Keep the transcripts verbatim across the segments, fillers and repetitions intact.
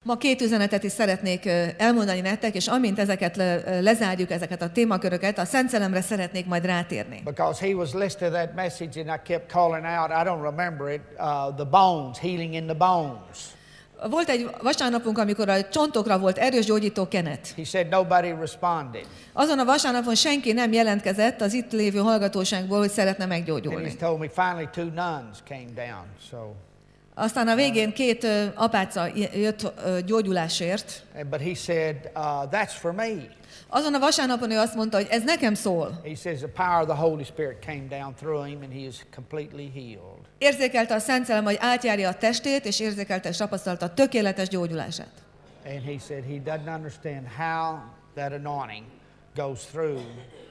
Ma két üzenetet is szeretnék elmondani nektek, és amint ezeket le, lezárjuk, ezeket a témaköröket, a Szent Szellemre szeretnék majd rátérni. Because he was listening to that message and I kept calling out, I don't remember it, uh, the bones, healing in the bones. Volt egy vasárnapunk, amikor a csontokra volt erős gyógyító kenet. He said nobody responded. Azon a vasárnapon senki nem jelentkezett az itt lévő hallgatóságból, hogy szeretne And meggyógyulni. he told me finally two nuns came down. So, Aztán a végén két ö, apáca jött ö, gyógyulásért. but he said, uh, that's for me. Azon a vasárnapon ő azt mondta, hogy ez nekem szól. He says the power of the Holy Spirit came down through him and he is completely healed. Érzékelte a Szent Szellem, hogy átjárja a testét, és érzékelte és tapasztalta a tökéletes gyógyulását. And he said he doesn't understand how that anointing goes through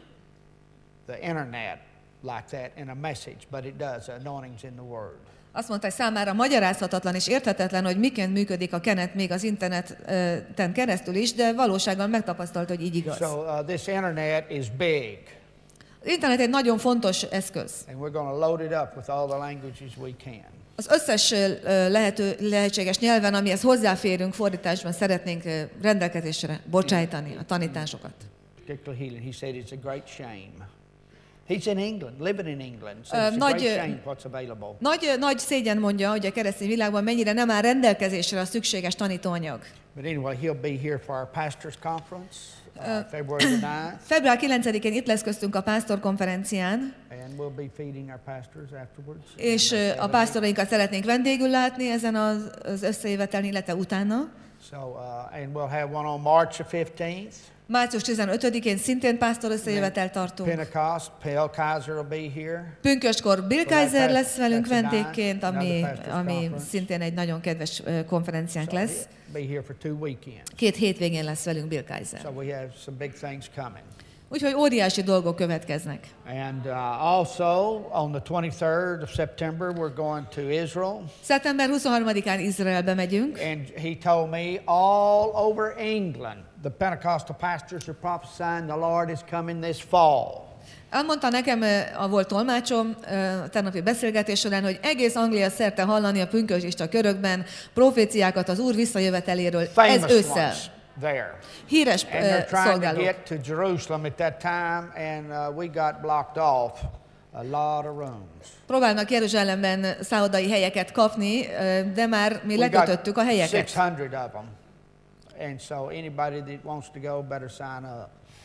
the internet like that in a message, but it does. The anointing's in the Word. Azt mondta, hogy számára magyarázhatatlan és érthetetlen, hogy miként működik a kenet még az interneten keresztül is, de valóságban megtapasztalta, hogy így igaz. So uh, this internet is big. Az internet egy nagyon fontos eszköz. And we're going to load it up with all the languages we can. Az összes ö, lehető, lehetséges nyelven, amihez hozzáférünk, fordításban szeretnénk ö, rendelkezésre bocsájtani a tanításokat. Particularly healing. He said it's a great shame. He's in England, living in England. So Uh, it's a nagy, great shame what's available. Nagy, nagy szégyen mondja, hogy a keresztény világban mennyire nem áll rendelkezésre a szükséges tanítóanyag. But anyway, he'll be here for our pastors' conference, uh, February the ninth. Február kilencedikén itt lesz köztünk a pásztor konferencián, And we'll be feeding our pastors afterwards. és ö, a pásztorainkat szeretnénk vendégül látni ezen az, az összejöveteln, illetve utána. So, uh, and we'll have one on March the fifteenth. Március tizenötödikén szintén pásztor összejövetel tartunk. Pentecost, Bill Kaiser will be here. Pünköstkor Bill Kaiser lesz velünk That's a nice- vendégként, ami, another pastors' ami conference. szintén egy nagyon kedves ö, konferenciánk So lesz. he'll be here for two weekends. Két hétvégén lesz velünk Bill Kaiser. So we have some big things coming. Úgyhogy óriási dolgok következnek. And uh, also on the twenty-third of September, we're going to Israel. Szeptember huszonharmadikán Izraelbe megyünk, And he told me all over England, the Pentecostal pastors are prophesying the Lord is coming this fall. elmondta nekem ö, a volt tolmácsom ö, a tegnapi beszélgetés során, hogy egész Anglia szerte hallani a pünkösdista körökben proféciákat az Úr visszajöveteléről. Ez Famous ősszel. ones there. Híres And ö, they're trying to szolgálók. get to Jerusalem at that time, and uh, we got blocked off a lot of rooms. Próbálnak Jeruzsálemben szállodai helyeket kapni, ö, de már mi We lekötöttük a got helyeket. six hundred of them. And so anybody that wants to go better sign up.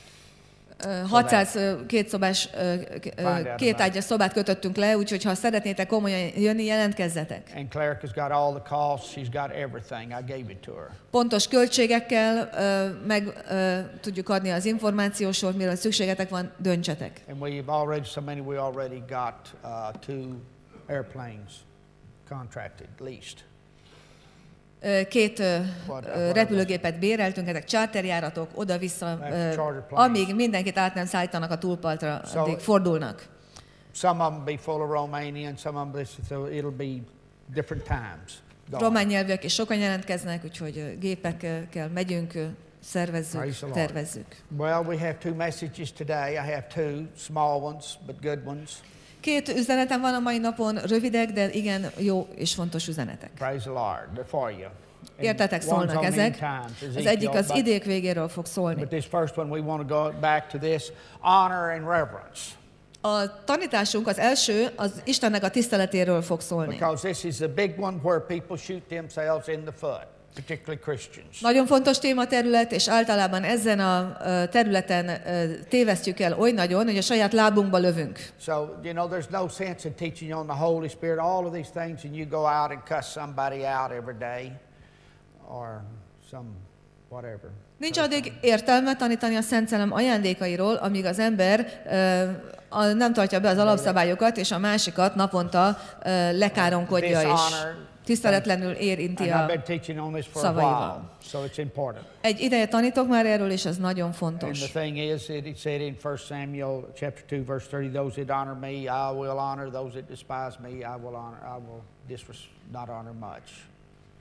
Ö, hatszáz ö, kétszobás, ö, k- ö, két ágyas szobát kötöttünk le, úgyhogy ha szeretnétek komolyan jönni, jelentkezzetek. And Claire has got all the costs. She's got everything. I gave it to her. Pontos költségekkel ö, meg ö, tudjuk adni az információsort, mire szükségetek van, döntsetek. And we've already, so many, we already got uh, two airplanes contracted, leased. Ö, Két ö, What- ö, repülőgépet béreltünk, ezek charterjáratok, oda-vissza, Like ö, charter planes. amíg mindenkit át nem szállítanak a túlpartra, So- addig fordulnak. Some of them be full of Romanian, some of them, this- so it'll be different times. going. Román nyelvűek is sokan jelentkeznek, úgyhogy ö, gépekkel megyünk, ö, szervezzük, Praise the Lord. tervezzük. Well, we have two messages today. I have two small ones, but good ones. Két üzenetem van a mai napon, rövidek, de igen jó és fontos üzenetek. Praise the Lord. They're for you. And Értetek, one's szólnak on the ezek. end times, Az Ezekiel, egyik az but- idék végéről fog szólni. But this first one, we want to go back to this honor and reverence, A tanításunk az első, az Istennek a tiszteletéről fog szólni. because this is the big one where people shoot themselves in the foot, particularly Christians. Nagyon fontos tématerület, és általában ezen a ö, területen ö, tévesztjük el oly nagyon, hogy a saját lábunkba lövünk. So, you know, there's no sense in teaching on the Holy Spirit, all of these things, and you go out and cuss somebody out every day or some whatever. Nincs addig értelme tanítani a Szent Szellem ajándékairól, amíg az ember ö, a, nem tartja be az alapszabályokat, és a másikat naponta ö, lekáronkodja, és tiszteletlenül érinti And I've a been teaching on this for a szavaival. while, so it's important. Egy ideje tanítok már erről, és ez nagyon And fontos. the thing is, it it said in First Samuel chapter two, verse thirty, those that honor me, I will honor; those that despise me, I will honor. I will disres- not honor much.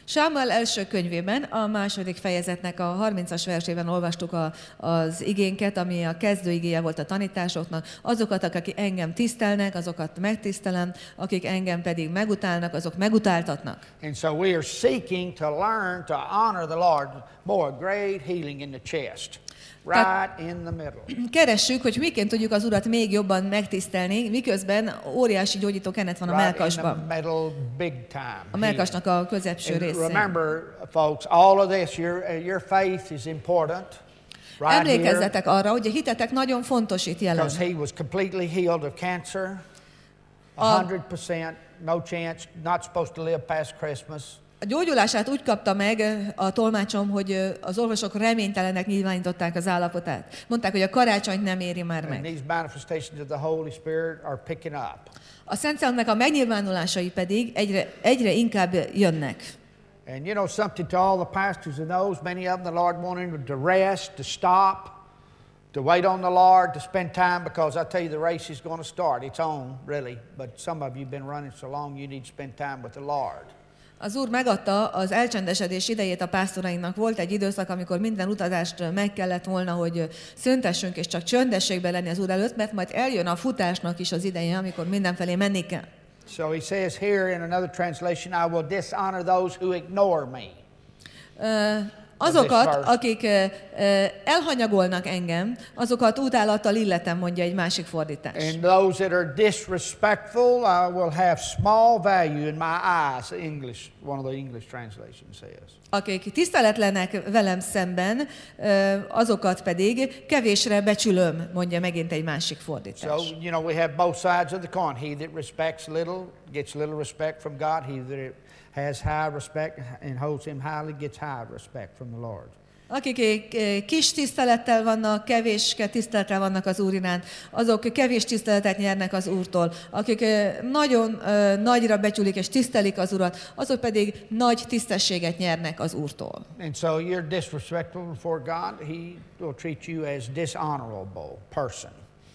Sámuel első könyvében, a második fejezetnek a harmincas versében olvastuk a, az igénket, ami a kezdőigéje volt a tanításoknak. Azokat, akik engem tisztelnek, azokat megtisztelem, akik engem pedig megutálnak, azok megutáltatnak. And so we are seeking to learn to honor the Lord more, great healing in the chest. Right in the middle. Keressük, hogy miként tudjuk az Urat még jobban megtisztelni, miközben óriási gyógyító kenet van a mellkasban. Right in the middle, big time. A mellkasnak a középső részén. Remember, folks, all of this, your, your faith is important. Right. Emlékezzetek arra, hogy a hitetek nagyon fontos itt jelen. Because he was completely healed of cancer. one hundred percent, no chance, not supposed to live past Christmas. A gyógyulását úgy kapta meg a tolmácsom, hogy az orvosok reménytelenek nyilvánították az állapotát. Mondták, hogy a karácsonyt nem éri már meg. And these manifestations of the Holy Spirit are picking up. A Szent Szellemnek a megnyilvánulásai pedig egyre, egyre inkább jönnek. And you know something to all the pastors and those, many of them the Lord wanted them to rest, to stop, to wait on the Lord, to spend time, because I tell you the race is going to start. It's on, really. But some of you have been running so long you need to spend time with the Lord. Az Úr megadta az elcsendesedés idejét a pásztorainknak. Volt egy időszak, amikor minden utazást meg kellett volna, hogy szüntessünk, és csak csöndességben lenni az Úr előtt, mert majd eljön a futásnak is az ideje, amikor mindenfelé menni kell. So he says here in another translation, I will dishonor those who ignore me. Uh, Azokat, akik uh, elhanyagolnak engem, azokat utálattal illetem, mondja egy másik fordítás. And those that are disrespectful, I will have small value in my eyes. English, one of the English translations says. Akik tiszteletlenek velem szemben, azokat pedig kevésre becsülöm, mondja megint egy másik fordítás. So, you know, we have both sides of the coin. He that respects little gets little respect from God. He that has high respect and holds him highly gets high respect from the Lord. Akik kis tisztelettel vannak, kevéske tisztelettel vannak az Úr iránt, azok kevés tiszteletet nyernek az Úrtól. Akik nagyon uh, nagyra becsülik és tisztelik az Urat, azok pedig nagy tisztességet nyernek az Úrtól. And so you're disrespectful before God, he will treat you as dishonorable person.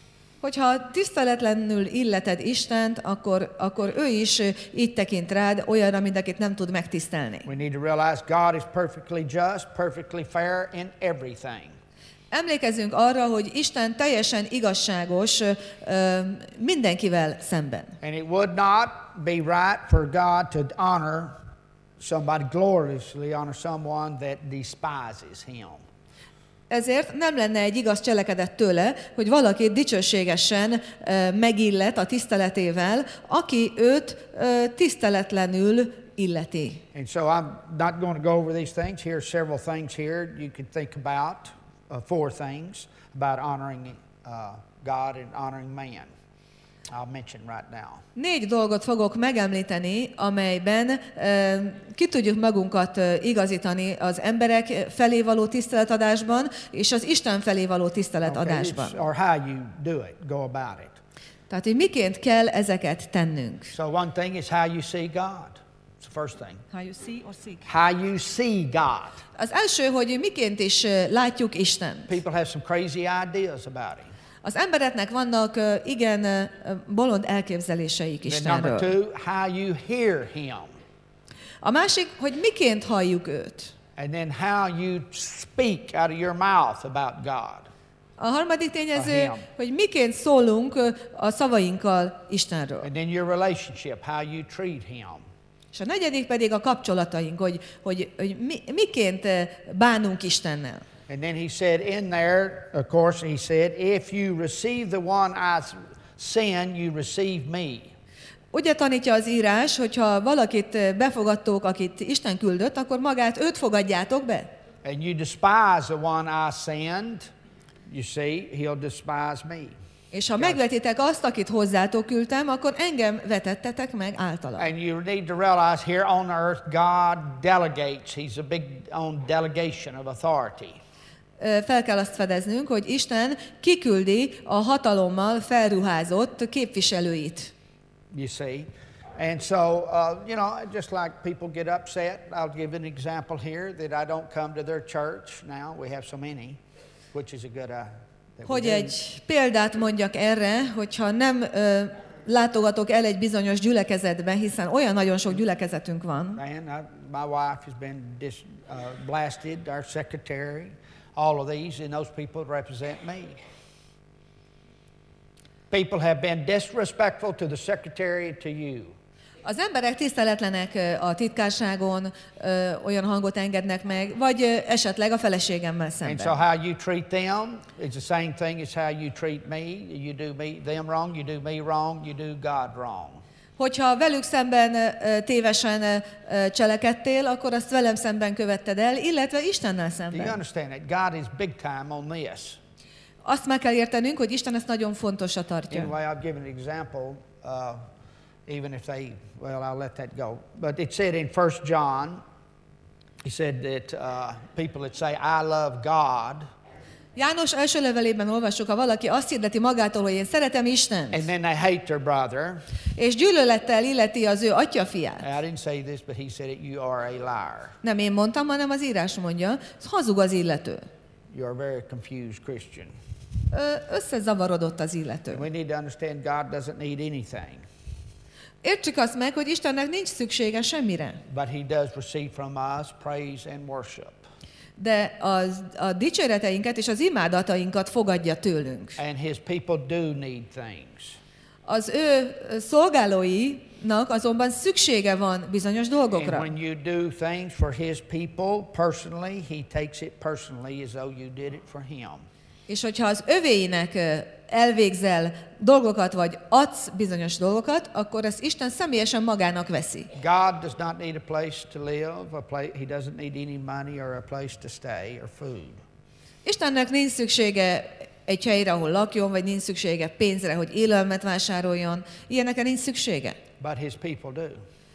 Hogyha tiszteletlenül illeted Istent, akkor, akkor ő is így tekint rád, olyanra, mint akit nem tud megtisztelni. We need to realize God is perfectly just, perfectly fair in everything. Emlékezzünk arra, hogy Isten teljesen igazságos uh, mindenkivel szemben. And it would not be right for God to honor somebody, gloriously honor someone that despises him. Ezért nem lenne egy igaz cselekedet tőle, hogy valaki dicsőségesen uh, megillet a tiszteletével, aki őt uh, tiszteletlenül illeti. And so I'm not going to go over these things. Here are several things here you can think about, uh, four things about honoring uh, God and honoring man. I'll mention right now. Négy dolgot fogok megemlíteni, amelyben uh, ki tudjuk magunkat uh, igazítani az emberek felé való tiszteletadásban, és az Isten felé való tiszteletadásban. Okay, or how you do it, go about it. Tehát, hogy miként kell ezeket tennünk. So one thing is how you see God. It's the first thing. How you see or seek. How you see God. Az első, hogy miként is uh, látjuk Istent. People have some crazy ideas about him. Az embereknek vannak uh, igen uh, bolond elképzeléseik Istenről. Number two, how you hear him. A másik, hogy miként halljuk őt. And then how you speak out of your mouth about God. A harmadik tényező, hogy miként szólunk uh, a szavainkkal Istenről. And then your relationship, how you treat him. És a negyedik pedig a kapcsolataink, hogy, hogy, hogy mi, miként uh, bánunk Istennel. And then he said in there, of course, he said, if you receive the one I send, you receive me. Ugye tanítja az írás, hogyha valakit befogadtok, akit Isten küldött, akkor magát őt fogadjátok be. And you despise the one I send, you see, he'll despise me. És ha megvetitek azt, akit hozzátok küldtem, akkor engem vetettetek meg általa. And you need to realize here on earth, God delegates. He's a big on delegation of authority. Fel kell azt fedeznünk, hogy Isten kiküldi a hatalommal felruházott képviselőit. You see? And so, uh, you know, just like people get upset, I'll give an example here that I don't come to their church now. We have so many, which is a good uh, Hogy egy példát mondjak erre, hogyha nem ö, látogatok el egy bizonyos gyülekezetbe, hiszen olyan nagyon sok gyülekezetünk van. Man, I, my wife has been dis, uh, blasted, our secretary, all of these, and those people represent me. People have been disrespectful to the secretary, to you. Az emberek tiszteletlenek a titkárságon, ö, olyan hangot engednek meg, vagy ö, esetleg a feleségemmel szemben. And so how you treat them is the same thing as how you treat me. You do me them wrong, you do me wrong, you do God wrong. Hogyha velük szemben ö, tévesen ö, cselekedtél, akkor azt velem szemben követted el, illetve Istennel Do you szemben. understand that? God is big time on this. Azt meg kell értenünk, hogy Isten ezt nagyon fontosra tartja. Anyway, I've given an example, uh, even if they, well, I'll let that go. But it said in First John, he said that uh, people that say, I love God, János első levelében olvassuk, ha valaki azt hirdeti magától, hogy én szeretem Istent, and then they hate their brother. és gyűlölettel illeti az ő atyafiát. I didn't say this, but he said it, you are a liar. Nem én mondtam, hanem az írás mondja, ez hazug az illető. You are a very confused Christian. Ö, Összezavarodott az illető. And we need to understand God doesn't need anything, Értsük azt meg, hogy Istennek nincs szüksége semmire, but he does receive from us praise and worship. de az, a dicséreteinket és az imádatainkat fogadja tőlünk. And his people do need things. Az ő szolgálóinak azonban szüksége van bizonyos And dolgokra. when you do things for his people personally, he takes it personally as though you did it for him. És hogyha az övéinek ö, elvégzel dolgokat, vagy adsz bizonyos dolgokat, akkor ezt Isten személyesen magának veszi. God does not need a place to live, a place, he doesn't need any money or a place to stay or food. Istennek nincs szüksége egy helyre, ahol lakjon, vagy nincs szüksége pénzre, hogy élelmet vásároljon. Ilyenekre nincs szüksége. But his people do.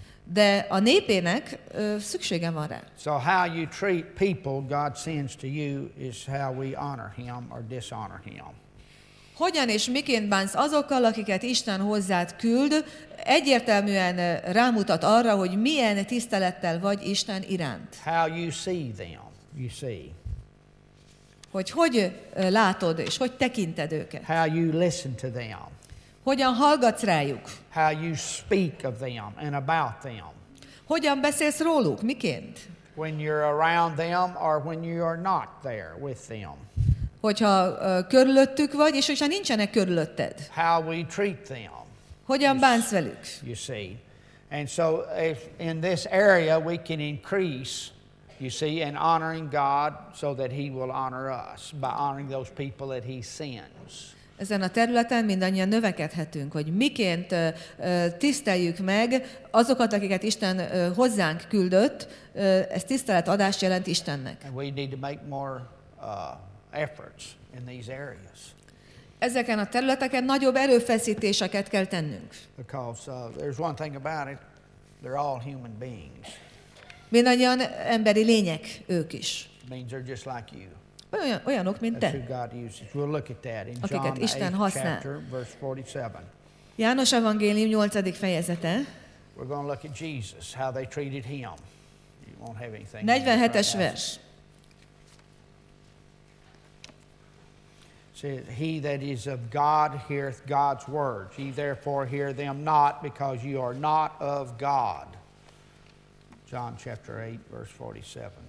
De a népének ö, szüksége van rá. So how you treat people God sends to you is how we honor him or dishonor him. Hogyan és miként bánsz azokkal, akiket Isten hozzád küld, egyértelműen ö, rámutat arra, hogy milyen tisztelettel vagy Isten iránt. How you see them, you see. Hogy hogy ö, látod és hogy tekinted őket. How you listen to them. Hogyan hallgatsz rájuk. How you speak of them and about them. Hogyan beszélsz róluk, miként. When you're around them or when you are not there with them. Hogyha ö, körülöttük vagy, és hogyha nincsenek körülötted. How we treat them, Hogyan bánsz velük. you see. And so if in this area we can increase, you see, in honoring God so that he will honor us by honoring those people that he sends. Ezen a területen mindannyian növekedhetünk, hogy miként ö, ö, tiszteljük meg azokat, akiket Isten ö, hozzánk küldött. Ö, ez tiszteletadást jelent Istennek. And we need to make more uh, efforts in these areas. Ezeken a területeken nagyobb erőfeszítéseket kell tennünk. Because uh, there's one thing about it, they're all human beings. Mindannyian emberi lények ők is. It means they're just like you. Olyan, olyanok, mint That's te. who God uses. We'll look at that in Akiket John the Isten eighth használ. chapter, verse forty-seven. János evangélium nyolcadik fejezete, We're going to look at Jesus, how they treated him. You won't have anything. negyvenhetes right now. vers. Says, he that is of God heareth God's words. Ye therefore hear them not, because you are not of God. John chapter eight, verse forty-seven.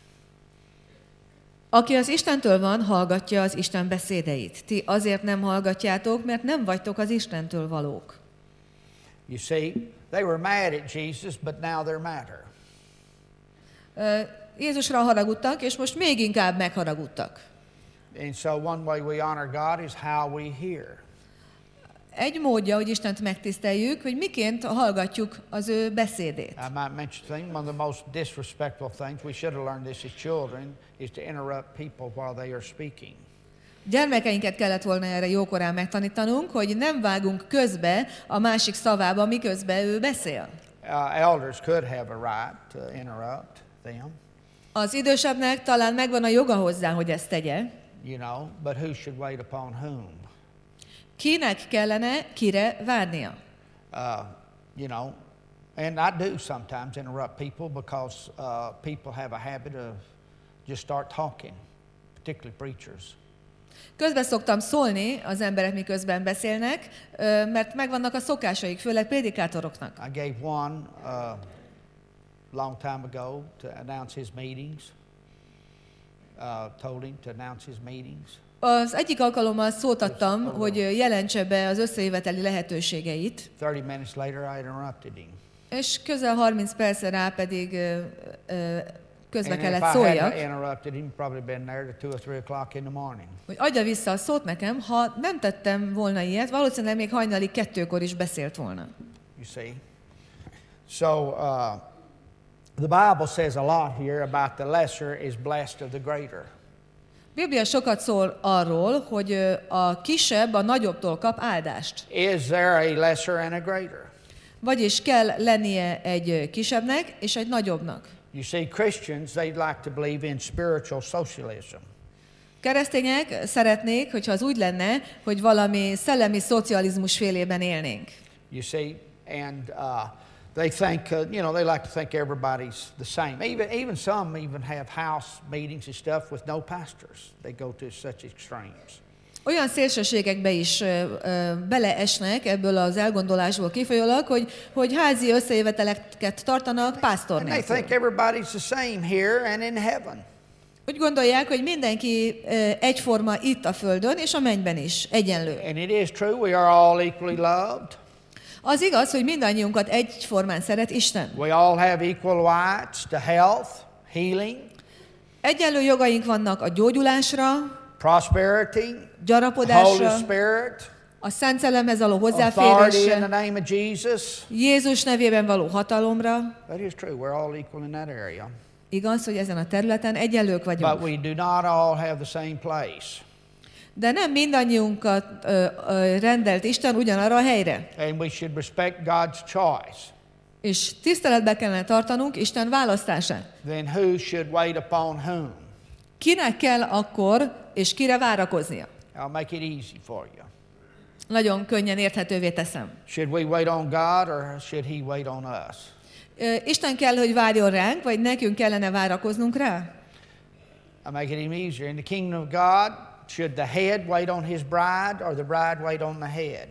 Aki az Istentől van, hallgatja az Isten beszédeit. Ti azért nem hallgatjátok, mert nem vagytok az Istentől valók. You see, they were mad at Jesus, but now they're madder. Ö, Jézusra haragudtak, és most még inkább megharagudtak. And so one way we honor God is how we hear. Egy módja, hogy Istent megtiszteljük, hogy miként hallgatjuk az ő beszédét. I might mention a thing, one of the most disrespectful things, we should have learned this as children, is to interrupt people while they are speaking. Gyermekeinket kellett volna erre jókorán megtanítanunk, hogy nem vágunk közbe a másik szavába, miközben ő beszél. Uh, elders could have a right to interrupt them, Az idősebbnek talán megvan a joga hozzá, hogy ezt tegye. you know, but who should wait upon whom? Kinek kellene kire várnia? Uh, you know, and I do sometimes interrupt people because uh, people have a habit of just start talking, particularly preachers. Közben szoktam szólni az emberek, miközben beszélnek, mert megvannak a szokásaik, főleg prédikátoroknak. I gave one uh, long time ago to announce his meetings. Uh, told him to announce his meetings. Az egyik alkalommal szót adtam, hogy jelentse be az összejöveteli lehetőségeit. thirty minutes later I interrupted him. És közel harminc percre rá pedig ö, ö, közbe And kellett if I szóljak, hadn't interrupted him, probably been there to two or three o'clock in the morning. hogy adja vissza a szót nekem. Ha nem tettem volna ilyet, valószínűleg még hajnali kettőkor is beszélt volna. You see? So uh, the Bible says a lot here about the lesser is blessed of the greater. A Biblia sokat szól arról, hogy a kisebb a nagyobbtól kap áldást. Is there a lesser and a greater? Vagyis kell lennie egy kisebbnek és egy nagyobbnak. You see, Christians, they'd like to believe in spiritual socialism. Keresztények szeretnék, hogyha az úgy lenne, hogy valami szellemi szocializmus félében élnénk. You see, and uh, they think, uh, you know, they like to think everybody's the same. Even, even some even have house meetings and stuff with no pastors. They go to such extremes. Olyan szélsőségekbe is ö, ö, beleesnek ebből az elgondolásból kifolyólag, hogy, hogy házi összejöveteleket tartanak pásztor And they nélkül. think everybody's the same here and in heaven. Úgy gondolják, hogy mindenki ö, egyforma itt a földön, és a mennyben is egyenlő. And it is true, we are all equally loved. Az igaz, hogy mindannyiunkat egyformán szeret Isten. We all have equal rights to health, healing, Egyenlő jogaink vannak a gyógyulásra, prosperity, gyarapodásra, Holy Spirit, a Szent Szellemhez való authority in the hozzáférésre, name of Jesus. Jézus nevében való hatalomra. That is true, we're all equal in that area. Igaz, hogy ezen a területen egyenlők But vagyunk. we do not all have the same place. De nem mindannyiunkat ö, ö, rendelt Isten ugyanarra a helyre. And we should respect God's choice. És tiszteletbe kellene tartanunk Isten választását. Then who should wait upon whom? Kinek kell akkor, és kire várakoznia? I'll make it easy for you. Nagyon könnyen érthetővé teszem. Should we wait on God or should He wait on us? Ö, Isten kell, hogy várjon ránk, vagy nekünk kellene várakoznunk rá? I'll make it even easier. In the kingdom of God, should the head wait on his bride or the bride wait on the head?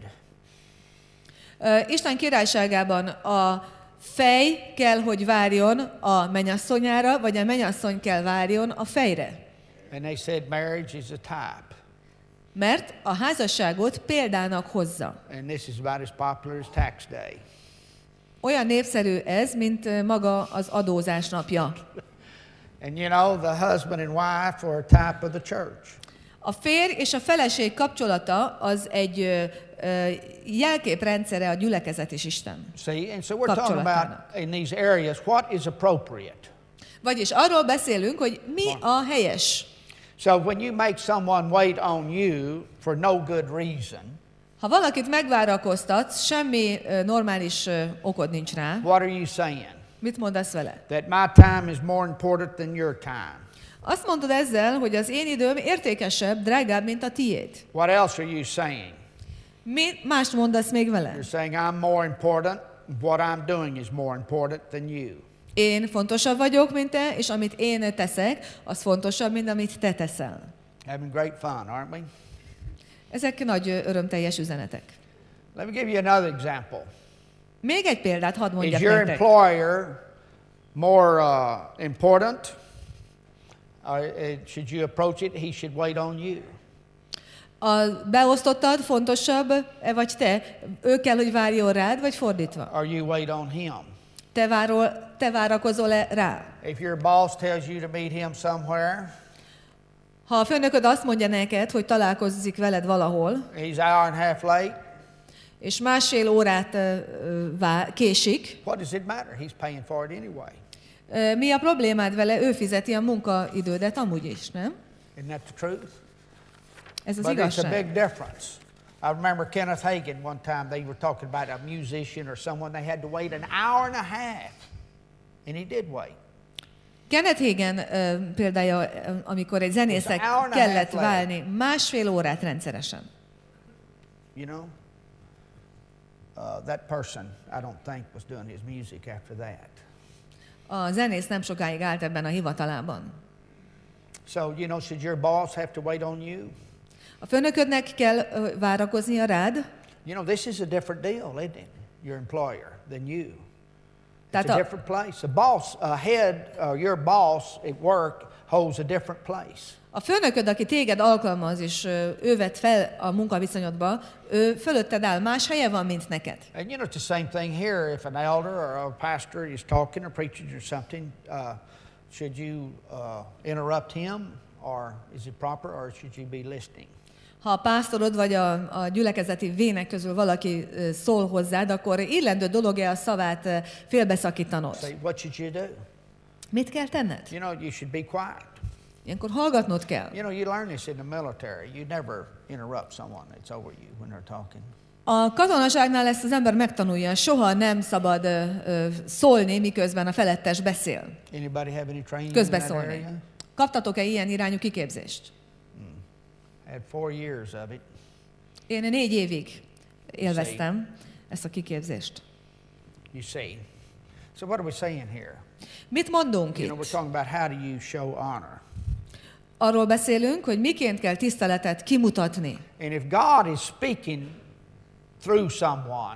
Ö, Isten királyságában a fej kell, hogy várjon a mennyasszonyára, vagy a mennyasszony kell várjon a fejre. And they said marriage is a type. Mert a házasságot példának hozza. And this is about as popular as tax day. Olyan népszerű ez, mint maga az adózás napja. And you know, the husband and wife are a type of the church. A férj és a feleség kapcsolata az egy ö, ö, jelképrendszere a gyülekezet és Isten See, and so we're talking about kapcsolatának. in these areas what is appropriate. Vagyis arról beszélünk, hogy mi a helyes. So when you make someone wait on you for no good reason, Ha valakit megvárakoztatsz, semmi ö, normális ö, okod nincs rá, what are you saying? mit mondasz vele? That my time is more important than your time. Azt mondod ezzel, hogy az én időm értékesebb, drágább, mint a tiéd. What else are you saying? Mi mást mondasz még vele? You're saying I'm more important. What I'm doing is more important than you. Én fontosabb vagyok, mint te, és amit én teszek, az fontosabb, mint amit te teszel. Having great fun, aren't we? Ezek nagy ö, örömteljes üzenetek. Let me give you another example. Még egy példát hadd Is mondjak your nektek. employer more uh, important? Or uh, should you approach it? He should wait on you. A beosztottad fontosabb, e vagy te? Ő kell, hogy várjon rád, vagy fordítva? Or you wait on him? Te, várol, te várakozol-e rá? If your boss tells you to meet him somewhere, Ha a főnököd azt mondja neked, hogy találkozzik veled valahol, he's hour and a half late, és másfél órát ö, ö, vá- késik, what does it matter? He's paying for it anyway. ö, mi a problémád vele? Ő fizeti a munkaidődet amúgy is, nem? Isn't that the truth? Ez az But it's a igazság. big difference. I remember Kenneth Hagin one time, they were talking about a musician or someone, they had to wait an hour and a half. And he did wait. Kenneth Hagin ö, példája, ö, amikor egy zenésznek It was an hour and a kellett half later. válni másfél órát rendszeresen. You know? Uh, that person, I don't think, was doing his music after that. A zenész nem sokáig állt ebben a hivatalában. So, you know, should your boss have to wait on you? A főnöködnek kell ö, várakoznia rád. You know, this is a different deal, isn't it? Your employer than you. Tehát It's a a, different place. A boss, a head, uh, your boss at work holds a different place. a főnököd, aki téged alkalmaz, és ö, ő vett fel a munkaviszonyodba, ő fölötted áll, más helye van, mint neked. And you know, it's the same thing here. If an elder or a pastor is talking or preaching or something, uh, should you uh, interrupt him, or is it proper, or should you be listening? Ha a pásztorod vagy a, a gyülekezeti vének közül valaki ö, szól hozzád, akkor illendő dolog-e a szavát ö, félbeszakítanod? Say, what should you do? Mit kell tenned? You know, you should be quiet. Ilyenkor hallgatnod kell. You know, you learn this in the military. You never interrupt someone that's over you when they're talking. A katonaságnál ezt az ember megtanulja, soha nem szabad ö, ö, szólni, miközben a felettes beszél. Anybody have any training in that Közbeszólni. area? Kaptatok-e ilyen irányú kiképzést? Had four years of it. Én négy évig élveztem ezt a kiképzést. You see. So what are we saying here? Mit mondunk You know, we're itt? talking about how do you show honor. Arról beszélünk, hogy miként kell tiszteletet kimutatni. And if God is speaking through someone,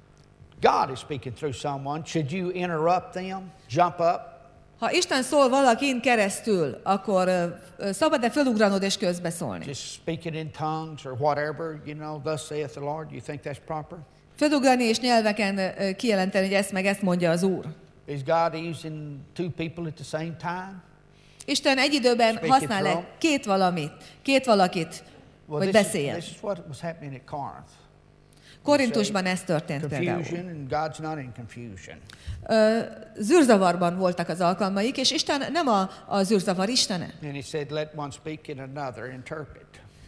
God is speaking through someone, should you interrupt them, jump up? Ha Isten szól valakin keresztül, akkor ö, ö, szabad-e fölugranod és közbeszólni? Just speaking in tongues or whatever, you know, thus saith the Lord, you think that's proper? Fölugrani és nyelveken ö, kijelenteni, hogy ezt meg ezt mondja az Úr. Is God using two people at the same time? Isten egy időben Speak it használ-e from. két valamit, két valakit, hogy this, is, beszéljen? this is what was happening at Corinth. Korintusban ez történt például. Confusion, and God's not in confusion. Ö, zűrzavarban voltak az alkalmaik, és Isten nem a, a zűrzavar istene. And he said, let one speak and another interpret.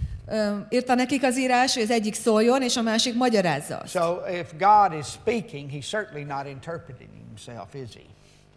Ö, írta nekik az írás, hogy az egyik szóljon, és a másik magyarázza azt. So if God is speaking, he's certainly not interpreting himself, is he?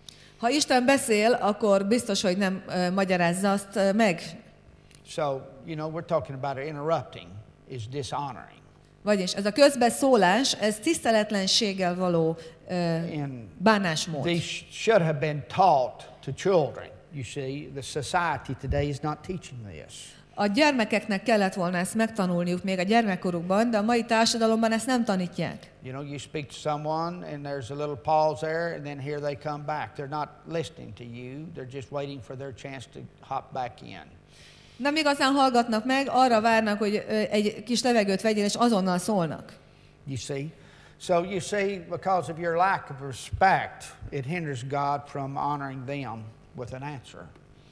Ha Isten beszél, akkor biztos, hogy nem ö, magyarázza azt ö, meg. So, you know, we're talking about interrupting is dishonoring. Vagyis ez a közbeszólás, ez tiszteletlenséggel való ö, And bánásmód. these should have been taught to children. You see, the society today is not teaching this. A gyermekeknek kellett volna ezt megtanulniuk még a gyermekkorukban, de a mai társadalomban ezt nem tanítják. You know, you speak to someone and there's a little pause there and then here they come back. They're not listening to you. They're just waiting for their chance to hop back in. Nem igazán hallgatnak meg, arra várnak, hogy ö, egy kis levegőt vegyél, és azonnal szólnak. You see? So you see, because of your lack of respect, it hinders God from honoring them with an answer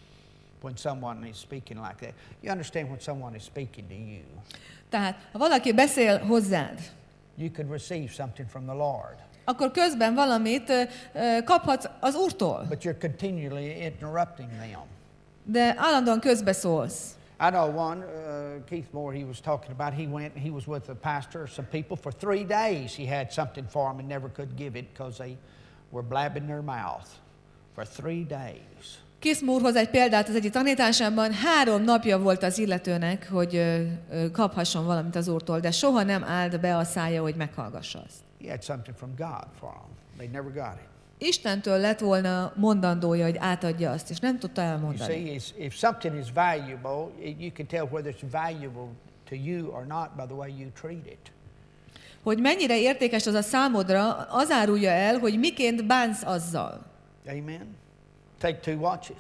when someone is speaking like that. You understand when someone is speaking to you. Tehát, ha valaki beszél hozzád, You could receive something from the Lord, akkor közben valamit ö, ö, kaphatsz az Úrtól, but you're continually interrupting them. de állandóan közbeszólsz. I know one, uh, Keith Moore, he was talking about, he went, he was with a pastor, some people, for three days he had something for them and never could give it because they were blabbing their mouth for three days. Keith Moore hoz egy példát az egyik tanításában, három napja volt az illetőnek, hogy ö, ö, kaphasson valamit az Úrtól, de soha nem állt be a szája, hogy meghallgassa azt. He had something from God for them. They never got it. Istentől lett volna mondandója, hogy átadja azt, és nem tudta You elmondani. see, is- if something is valuable, it- you can tell whether it's valuable to you or not by the way you treat it. Hogy mennyire értékes az a számodra, az árulja el, hogy miként bánsz azzal. Amen? Take two watches.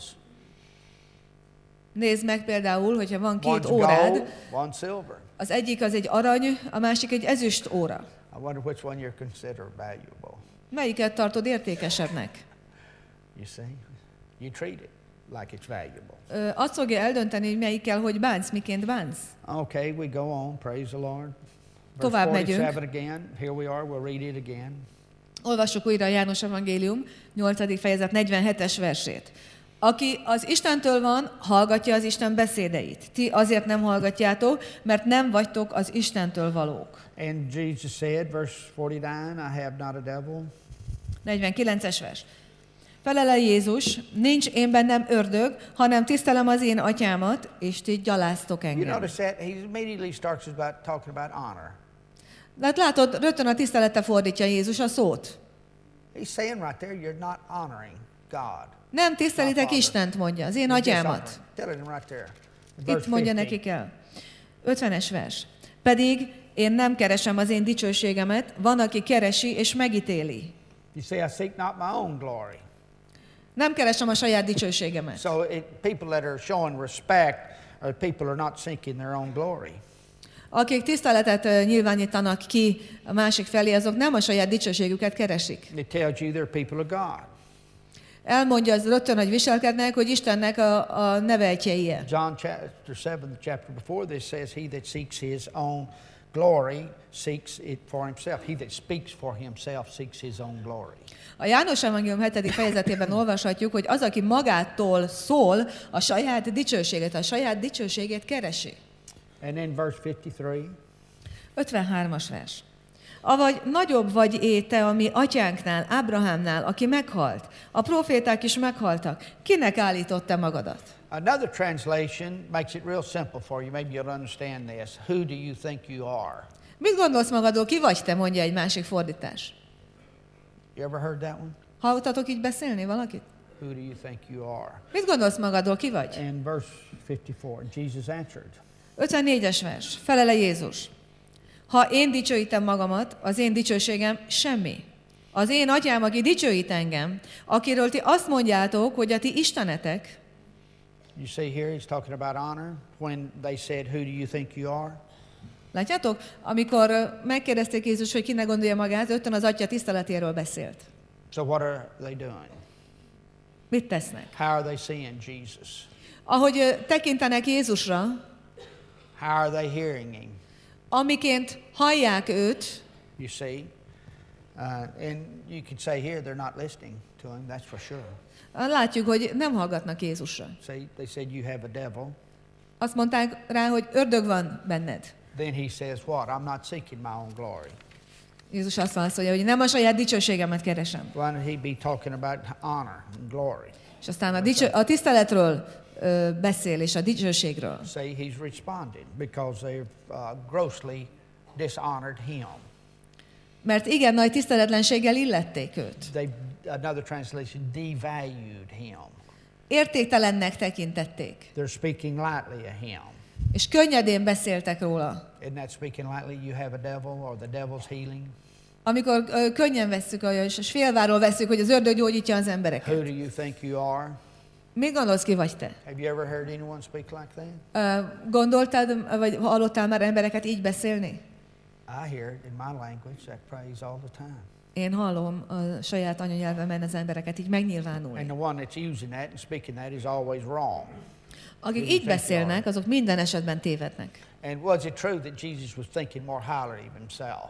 Nézd meg például, hogyha van két One's órád, gold, one silver. az egyik az egy arany, a másik egy ezüst óra. I wonder which one you're considered valuable. Melyiket tartod értékesebbnek? You see? You treat it like it's valuable. Ö, azt fogja eldönteni, hogy melyikkel hogy bánsz, miként bánsz. Okay, we go on. Praise the Lord. Verse Tovább megyünk. forty-seven again. Here we are. We'll read it again. Olvassuk újra a János Evangélium, nyolcadik fejezet negyvenhetes versét. Aki az Istentől van, hallgatja az Isten beszédeit. Ti azért nem hallgatjátok, mert nem vagytok az Istentől valók. And Jesus said, verse forty-nine, I have not a devil. negyvenkilences vers. Felele Jézus, nincs én bennem ördög, hanem tisztelem az én atyámat, és ti gyaláztok You engem. notice that? He immediately starts about talking about honor. De hát látod, rögtön a tisztelete fordítja Jézus a szót. He's saying right there, you're not honoring God. Nem tisztelitek Istent, mondja, az én You're atyámat. dishonoring. Telling him right there. Itt Verse mondja fifteen. nekik el. ötvenes vers. Pedig én nem keresem az én dicsőségemet, van, aki keresi és megítéli. You see, I seek not my own glory. Nem keresem a saját dicsőségemet. So it, people that are showing respect, or people are not seeking their own glory. Akik tiszteletet nyilvánítanak ki a másik felé, azok nem a saját dicsőségüket keresik. It tells you they're people of God. Elmondja az rögtön, hogy viselkednek, hogy Istennek a, a neveltjeie. John chapter seven, the chapter before this says, he that seeks his own glory seeks it for himself. He that speaks for himself seeks his own glory. A János Evangélium hetedik fejezetében olvashatjuk, hogy az, aki magától szól, a saját dicsőségét, a saját dicsőségét keresi. And then verse fifty-three. ötvenhármas vers. Avagy nagyobb vagy é te, ami atyánknál, Ábrahámnál, aki meghalt. A proféták is meghaltak. Kinek állított te magadat? Another translation makes it real simple for you. Maybe you'll understand this. Who do you think you are? Mit gondolsz magadról, ki vagy te, mondja egy másik fordítás. You ever heard that one? Hallottatok így beszélni valakit? Who do you think you are? Mit gondolsz magadról, ki vagy? And verse fifty-four, Jesus answered. ötvennégyes vers. Felele Jézus. Ha én dicsőítem magamat, az én dicsőségem semmi. Az én atyám, aki dicsőít engem, akiről ti azt mondjátok, hogy a ti istenetek. You see here he's talking about honor when they said, who do you think you are? Látjátok? Amikor megkérdezték Jézus, hogy kinek gondolja magát, rögtön az atya tiszteletéről beszélt. So what are they doing? Mit tesznek? How are they seeing Jesus? Ahogy tekintenek Jézusra, How are they hearing him? amiként hallják őt, You see? Uh, and you could say here they're not listening to him, that's for sure. látjuk, hogy nem hallgatnak Jézusra. See, they said you have a devil. Azt mondták rá, hogy ördög van benned. Then he says what? I'm not seeking my own glory. Jézus azt válaszolja, hogy nem a saját dicsőségemet keresem. Why don't he be talking about honor and glory? És aztán a, dicső, a tiszteletről ö, beszél, és a dicsőségről. See, he's responding because they've uh, grossly dishonored him. Mert igen nagy tiszteletlenséggel illették őt. They, another translation, devalued him. Értéktelennek tekintették. They're speaking lightly of him. És könnyedén beszéltek róla. Isn't that speaking lightly? You have a devil or the devil's healing? Amikor ö, könnyen vesszük, és félváról vesszük, hogy az ördög gyógyítja az embereket. Who do you think you are? Mi gondolsz, ki vagy te? Have you ever heard anyone speak like that? Uh, gondoltad, vagy hallottál már embereket így beszélni? I hear it in my language, that praise all the time. Én hallom a saját anyanyelvemen az embereket így megnyilvánulni. And the one that's using that and speaking that is always wrong. Akik így beszélnek, azok minden esetben tévednek. And was it true that Jesus was thinking more highly of himself?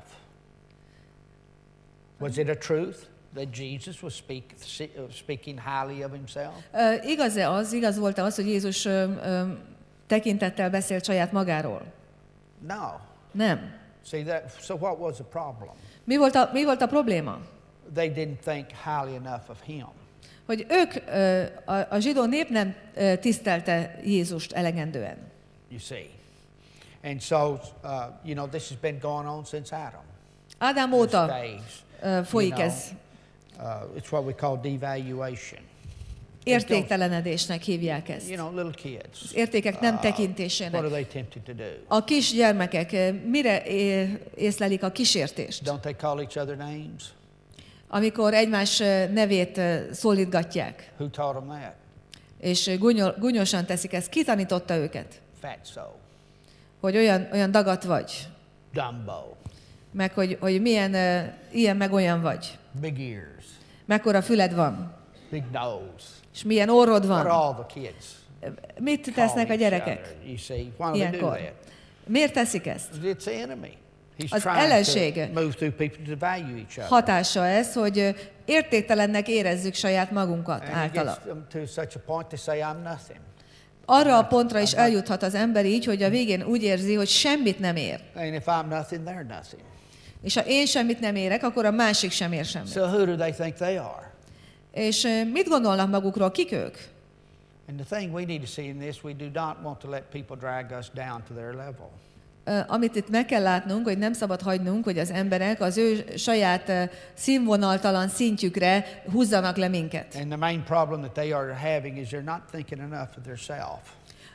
Was it a truth that Jesus was speak, speaking highly of himself? Uh, igaz-e az, igaz volt-e az, hogy Jézus uh, uh, tekintettel beszélt saját magáról? No. Nem. See that? So what was the problem? Mi volt a, mi volt a probléma? They didn't think highly enough of him. Hogy ők, uh, a, a zsidó nép nem uh, tisztelte Jézust elegendően. You see. And so, uh, you know, this has been going on since Adam. Ádám óta uh, folyik ez. Uh, it's what we call devaluation. Értéktelenedésnek hívják ezt. You know, little kids. Az értékek nem Uh, tekintésének. what are they tempted to do? A kis gyermekek mire észlelik a kísértést? Don't they call each other names? Amikor egymás nevét szólítgatják. Who taught them that? És gunyol, gunyosan teszik ezt. Ki tanította őket? Fatso. Hogy olyan, olyan dagat vagy. Dumbo. Meg hogy, hogy milyen uh, ilyen meg olyan vagy. Big ears. Mekkora füled van. Big nose. És milyen orrod What are van. all the kids? Mit tesznek a gyerekek You see, why do they do ilyenkor? that? Miért teszik ezt? It's the enemy. He's Az trying ellenség to move through people to value each other. hatása ez, hogy értéktelennek érezzük saját magunkat And it általa. gets them to such a point to say, I'm nothing. Arra a pontra is eljuthat az ember így, hogy a végén úgy érzi, hogy semmit nem ér. And if I'm nothing, they're nothing. És ha én semmit nem érek, akkor a másik sem ér semmit. So who do they think they are? És ö, mit gondolnak magukról? Kik ők? And the thing we need to see in this, we do not want to let people drag us down to their level. Ö, amit itt meg kell látnunk, hogy nem szabad hagynunk, hogy az emberek az ő saját ö, színvonaltalan szintjükre húzzanak le minket. And the main problem that they are having is they're not thinking enough of their self.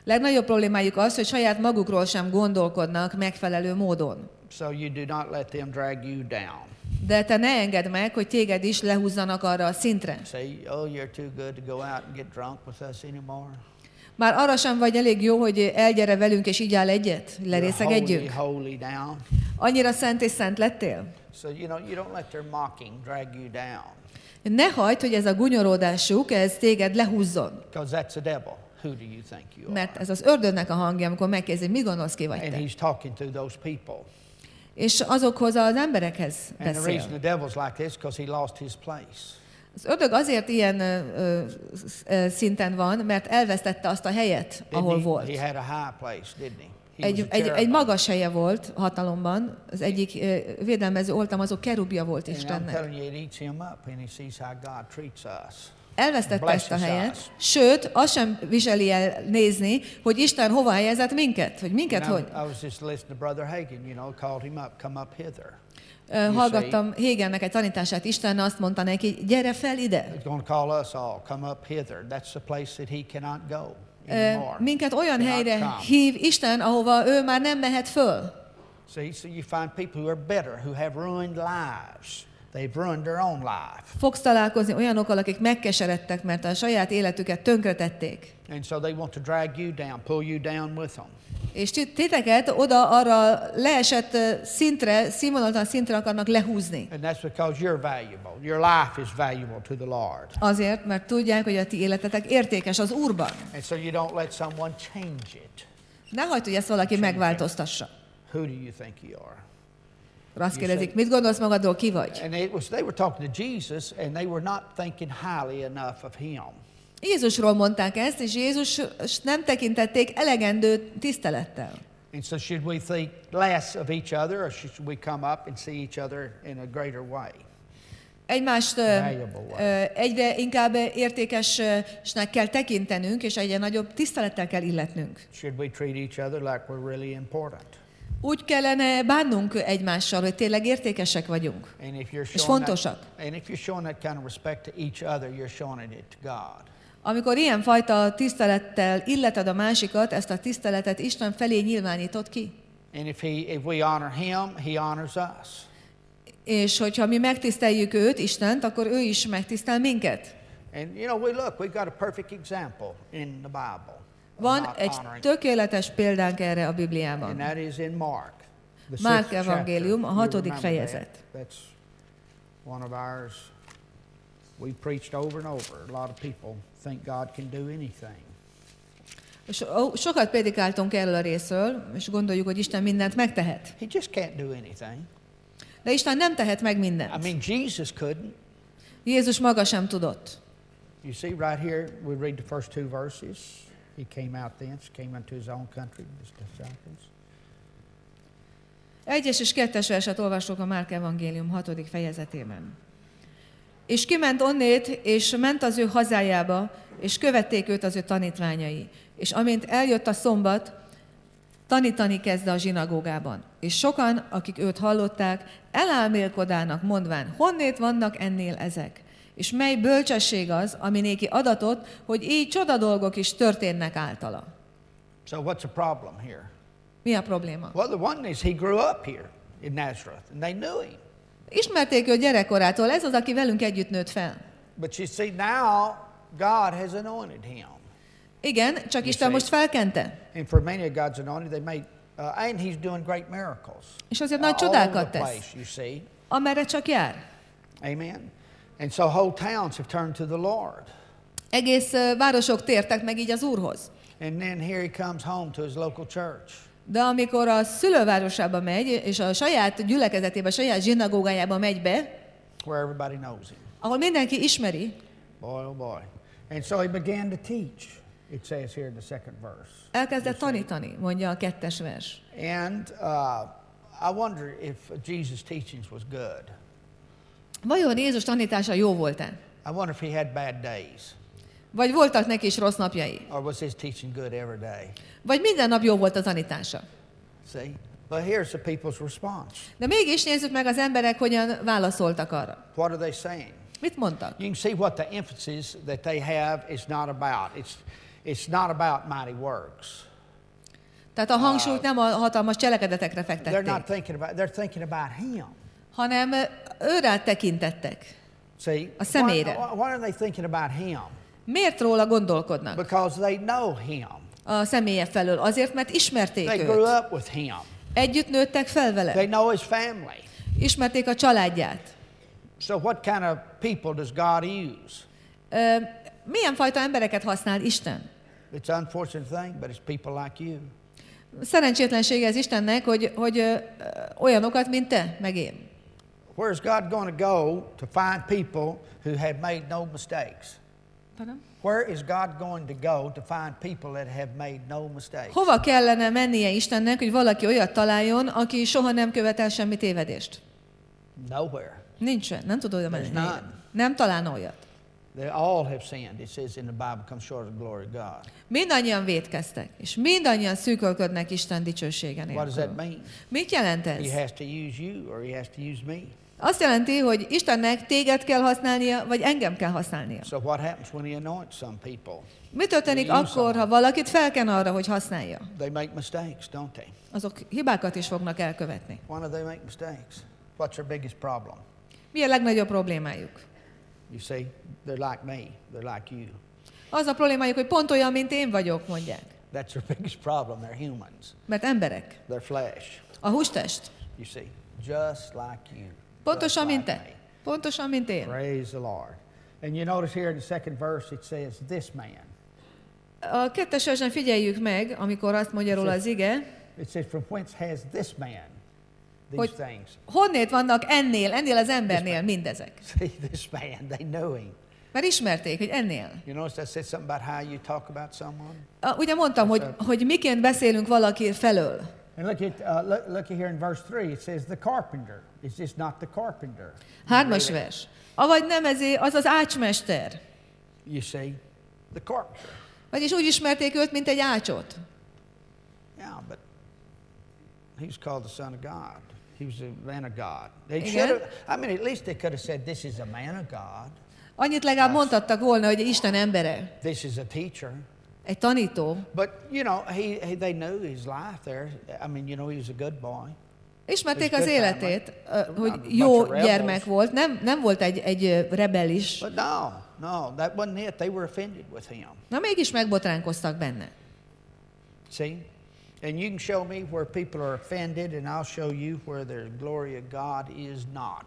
Legnagyobb problémájuk az, hogy saját magukról sem gondolkodnak megfelelő módon. So you do not let them drag you down. De te ne engedd meg, hogy téged is lehúzzanak arra a szintre. Say, oh, you're too good to go out and get drunk with us anymore. Már arra sem vagy elég jó, hogy elgyere velünk és így áll egyet, lerészegedjünk. Holy, holy down. Annyira szent és szent lettél? So you know you don't let their mocking drag you down. Ne hagyd, hogy ez a gunyoródásuk, ez téged lehúzzon. Because that's the devil. Who do you think you are? Mert ez az ördögnek a hangja, amikor megkérdezi, mi gondolsz, ki vagy And te. he's talking to those people. És azokhoz az emberekhez And the reason beszél. the devil's like this because he lost his place. Az ördög azért ilyen ö, ö, szinten van, mert elvesztette azt a helyet, ahol he, volt. He had a high place, didn't he? He Egy, was a egy, egy cherubim. magas helye volt hatalomban, az egyik ö, védelmező oltalmazó kerubja volt And I'm Istennek. telling you, it eats him up when he sees how God treats us. Elvesztette ezt a Bless his helyet, eyes. sőt, azt sem viseli el nézni, hogy Isten hova helyezett minket, hogy minket And hogy. I, I was just listening to Brother Hagin, you know, called him up, come up hither. Ö, Hallgattam Hégennek egy tanítását, Isten azt mondta neki, gyere fel ide. He's going to call us all, come up hither. That's the place that he cannot go Ö, anymore. Minket olyan Cannot helyre come. hív Isten, ahova ő már nem mehet föl. See, so you find people who are better, who have ruined lives. They've ruined their own life. Fogsz találkozni olyanokkal, akik megkeseredtek, mert a saját életüket tönkretették. And so they want to drag you down, pull you down with them. És titeket oda arra leesett szintre, színvonaltan szintre akarnak lehúzni. And that's because you're valuable. Your life is valuable to the Lord. Azért, mert tudják, hogy a ti életetek értékes az Úrban. And so you don't let someone change it. Ne hagyd, hogy ezt valaki megváltoztassa. Who do you think you are? Azt kérdezik, mit gondolsz magadról, ki vagy? And it was, they were talking to Jesus, and they were not thinking highly enough of him. Jézusról mondták ezt, és Jézus nem tekintették elegendő tisztelettel. And so should we think less of each other, or should we come up and see each other in a greater way? Egymást ö, ö, egyre inkább értékesnek kell tekintenünk, és egyre nagyobb tisztelettel kell illetnünk. Should we treat each other like we're really important? Úgy kellene bánnunk egymással, hogy tényleg értékesek vagyunk, And if you're és showing fontosak. that, and if you're showing that kind of respect to each other, you're showing it to God. Amikor ilyenfajta tisztelettel illeted a másikat, ezt a tiszteletet Isten felé nyilvánítod ki. And if he, if we honor him, he honors us. És hogyha mi megtiszteljük őt, Istent, akkor ő is megtisztel minket. And you know, we look, we got a perfect example in the Bible. of Van not egy honoring. tökéletes példánk erre a And Bibliában. that is in Mark. The Márk sixth evangélium, chapter. a You hatodik remember fejezet. that. That's one of ours. We preached over and over. A lot of people think God can do anything. So, sokat prédikáltunk erről a részről, és gondoljuk, hogy Isten mindent megtehet. He just can't do anything. De Isten nem tehet meg I mindent. mean, Jesus couldn't. Jézus maga sem tudott. You see right here, we read the first two verses. He came out thence, came unto his own country, his disciples. Egyes és kettes verset olvasok a Márk evangélium hatodik fejezetében. És kiment onnét, és ment az ő hazájába, és követték őt az ő tanítványai. És amint eljött a szombat, tanítani kezdte a zsinagógában. És sokan, akik őt hallották, elálmélkodának, mondván, honnét vannak ennél ezek? És mely bölcsesség az, ami néki adatot, hogy így csoda dolgok is történnek általa. So what's the problem here? Mi a probléma? Well, the one is he grew up here in Nazareth, and they knew him. Ismerték őt gyerekkorától, ez az, aki velünk együtt nőtt fel. But you see, now God has anointed him. Igen, csak Isten most felkente. And for many of God's anointed, they made, uh, and he's doing great miracles. És azért nagy All over csodákat the tesz, place, you see. amerre csak jár. Amen. And so whole towns have turned to the Lord. Egész ö, városok tértek meg így az Úrhoz. And then here he comes home to his local church. De amikor a szülővárosába megy, és a saját gyülekezetébe, a saját zsinagógájába megy be, Where everybody knows him. ahol mindenki ismeri, Boy, oh boy. And so he began to teach, it says here in the second verse. elkezdett tanítani, mondja a kettes vers. And uh, I wonder if Jesus' teachings was good. Vajon Jézus tanítása jó volt-e? I wonder if he had bad days. Vagy voltak neki is rossz napjai? Or was his teaching good every day? Vagy minden nap jó volt a tanítása? See? But here's the people's response. De mégis nézzük meg az emberek, hogyan válaszoltak arra. What are they saying? Mit mondtak? You can see what the emphasis that they have is not about. It's, It's not about mighty works. Tehát a hangsúlyt nem a hatalmas cselekedetekre They're fektették, not thinking about, they're thinking about him. hanem őrá tekintettek, See, a személyre. why, why are they thinking about him? Miért róla gondolkodnak? Because they know him. A személye felől. Azért, mert ismerték They grew őt. up with him. Együtt nőttek fel They vele. know his family. Ismerték a családját. So what kind of people does God use? Ö, milyen fajta embereket használ Isten? It's an unfortunate thing, but it's people like you. Szerencsétlensége ez Istennek, hogy, hogy ö, olyanokat, mint te, meg én. Where is God going to go to find people who have made no mistakes? Pardon? Where is God going to go to find people that have made no mistakes? Hova kellene mennie Istennek, hogy valaki olyat találjon, aki soha nem követel semmi tévedést? Nowhere. Nincsen, nem tud oda menni. There's none. Nem találna olyat. They all have sinned. It says in the Bible, come short of the glory of God. Mindannyian vétkeztek, és mindannyian szűkölködnek Isten dicsősége What does nélkül. that mean? Mit jelent ez? He has to use you or he has to use me. Azt jelenti, hogy Istennek téged kell használnia, vagy engem kell használnia. So what happens when he anoints some people? Mi történik Use akkor, someone. ha valakit felken arra, hogy használja? They make mistakes, don't they? Azok hibákat is fognak elkövetni. Why do they make mistakes? What's their biggest problem? Mi a legnagyobb problémájuk? You see, they're like me. They're like you. Az a problémájuk, hogy pont olyan, mint én vagyok, mondják. That's their biggest problem. They're humans. Mert emberek. They're flesh. A hústest. You see, just like you. Pontosan, Just mint like te. me. Pontosan, mint én. Praise the Lord. And you notice here in the second verse it says, this man. A kettes versen figyeljük meg, amikor azt mondja róla az ige, It says, from whence has this man these hogy things? honnét vannak ennél, ennél az embernél mindezek. See, this man, they knew him. Mert ismerték, hogy ennél. You notice I said something about how you talk about someone? A, ugye mondtam, hogy, hogy miként beszélünk valaki felől. And look at uh, look, look at here in verse three. It says the carpenter. Is this not the carpenter? Hármas vers. Avagy nem ezé, az az ácsmester. You see, the carpenter. Vagyis úgy ismerték őt, mint egy ácsot. Yeah, but he was called the Son of God. He was a man of God. They Igen. should have. I mean, at least they could have said, "This is a man of God. Annyit legalább mondhattak volna, hogy Isten embere. This is a teacher." Egy tanító. But you know, he, he they knew his life there. I mean, you know, he was a good boy. Ismerték az életét, hogy jó gyermek volt, nem, nem volt egy, egy rebelis. But no, no, that wasn't it. They were offended with him. Na mégis megbotránkoztak benne. See? And you can show me where people are offended, and I'll show you where the glory of God is not.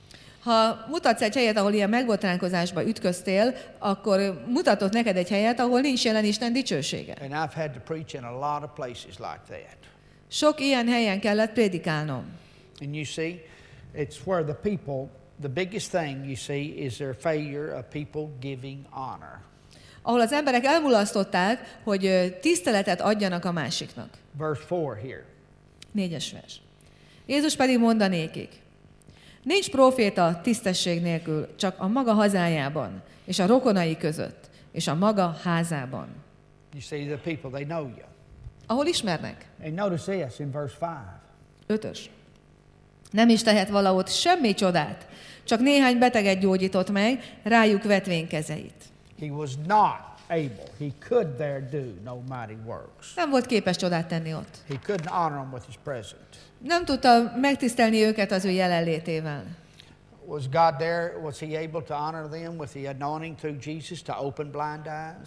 Ha mutatsz egy helyet, ahol ilyen megbotránkozásba ütköztél, akkor mutatok neked egy helyet, ahol nincs jelen Isten dicsősége. And I've had to preach in a lot of places like that. Sok ilyen helyen kellett prédikálnom. And you see, it's where the people, the biggest thing you see is their failure of people giving honor. Ahol az emberek elmulasztották, hogy ö, tiszteletet adjanak a másiknak. Verse four here. Négyes vers. Jézus pedig mondanékik: nincs próféta tisztesség nélkül, csak a maga hazájában, és a rokonai között, és a maga házában. You see, the people, they know you. Ahol ismernek. And notice this in verse five. Ötös. Nem is tehet valahogy semmi csodát, csak néhány beteget gyógyított meg, rájuk vetvén kezeit. He was not able. He could there do no mighty works. Nem volt képes csodát tenni ott. He couldn't honor them with his presence. Nem tudta megtisztelni őket az ő jelenlétével. Was God there? Was he able to honor them with the anointing through Jesus to open blind eyes?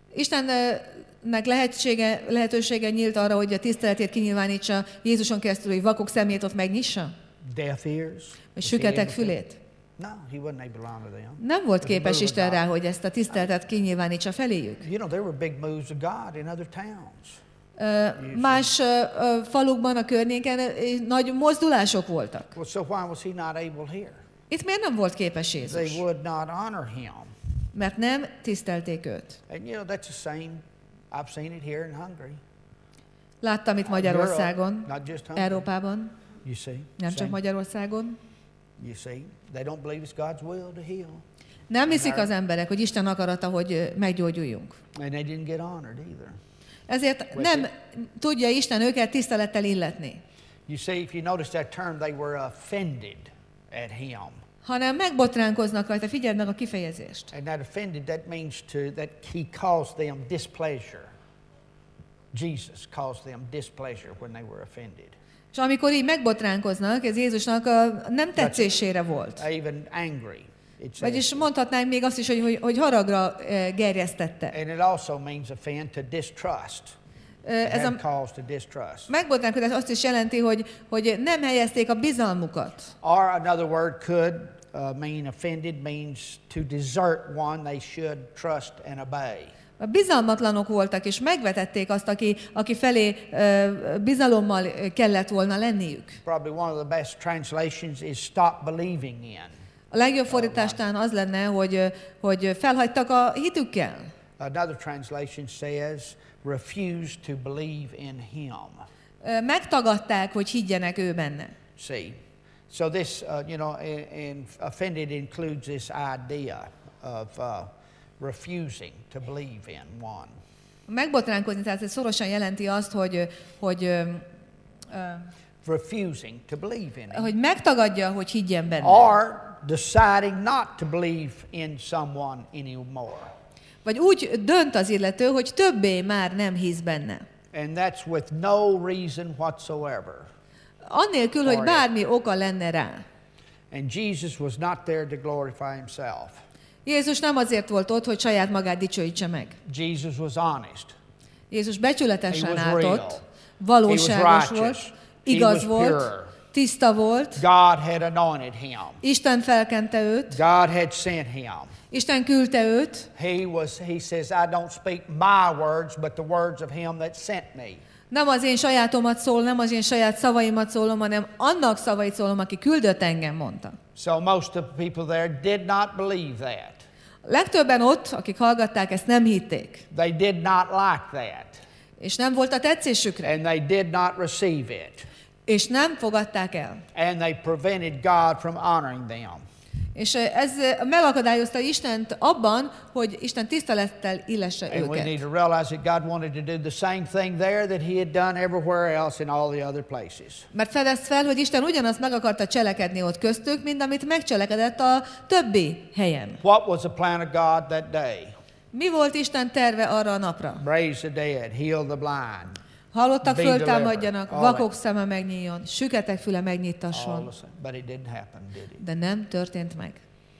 Istennek lehetsége, lehetősége nyílt arra, hogy a tiszteletét kinyilvánítsa Jézuson keresztül, hogy vakok szemét ott megnyissa? Deaf ears? Vagy süketek fülét? No, he wasn't able to honor them. Nem volt With the képes move of Isten God. rá, hogy ezt a tiszteletet kinyilvánítsa feléjük. You know, there were big moves of God in other towns. Ö, Más ö, ö, falukban a környéken ö, nagy mozdulások voltak. Well, so why was he not able here? Itt miért nem volt képes Jézus? They would not honor him. Mert nem tisztelték őt. And you know, that's the same. I've seen it here in Hungary. Láttam itt Magyarországon, Not just Hungary. Európában, You see? nem csak Same. Magyarországon. You see? They don't believe it's God's will to heal. Nem hiszik az emberek, hogy Isten akarata, hogy ö, meggyógyuljunk. And they didn't get honored either. Ezért nem tudja Isten őket tisztelettel illetni. You see, if you notice that term, they were offended at him. hanem megbotránkoznak rajta. Figyeld meg a kifejezést. And that offended, that means to, that he caused them displeasure. Jesus caused them displeasure when they were offended. És amikor így megbotránkoznak, ez Jézusnak a nem tetszésére volt. Even angry. Vagyis mondhatnánk még azt is, hogy, hogy, hogy haragra gerjesztette. And it also means offend to distrust. Ez a megbotránkozás azt is jelenti, hogy, hogy nem helyezték a bizalmukat. Or another word could uh, mean offended means to desert one they should trust and obey. A bizalmatlanok voltak, és megvetették azt, aki, aki felé uh, bizalommal kellett volna lenniük. Probably one of the best translations is stop believing in. A legjobb fordítástán az lenne, hogy, hogy felhagytak a hitükkel. Another translation says refuse to believe in him. Megtagadták, hogy higgyenek ő benne. See, so this, uh, you know, in, in offended includes this idea of uh, refusing to believe in one. Megbotránkozni, tehát ez szorosan jelenti azt, hogy, hogy uh, refusing to believe in him. Hogy megtagadja, hogy higgyen benne. Or deciding not to believe in someone anymore. Vagy úgy dönt az illető, hogy többé már nem hisz benne. And that's with no reason whatsoever. Annélkül, hogy bármi oka lenne rá. And Jesus was not there to glorify himself. Jézus nem azért volt ott, hogy saját magát dicsőítse meg. Jesus was honest. Jézus becsületesen állt ott, valóságos volt, igaz volt, tiszta volt. God had anointed him. Isten felkente őt. God had sent him. Isten küldte őt. He was he says I don't speak my words but the words of him that sent me. Nem az én sajátomat szól, nem az én saját szavaimat szólom, hanem annak szavait szólom, aki küldött engem, mondta. So most of the people there did not believe that. Legtöbben ott, akik hallgatták, ezt nem hitték. They did not like that. És nem volt a tetszésükre. And they did not receive it. És nem fogadták el. And they prevented God from honoring them. És ez megakadályozta Istent abban, hogy Isten tisztelettel illesse and őket. we need to realize that God wanted to do the same thing there that he had done everywhere else in all the other places. Mert fedezd fel, hogy Isten ugyanazt meg akarta cselekedni ott köztük, mint amit megcselekedett a többi helyen. What was the plan of God that day? Mi volt Isten terve arra a napra? Raise the dead, heal the blind. Halottak föltámadjanak, vakok szeme megnyíljon, süketek füle megnyittasson. But it didn't happen, did it? De nem történt meg.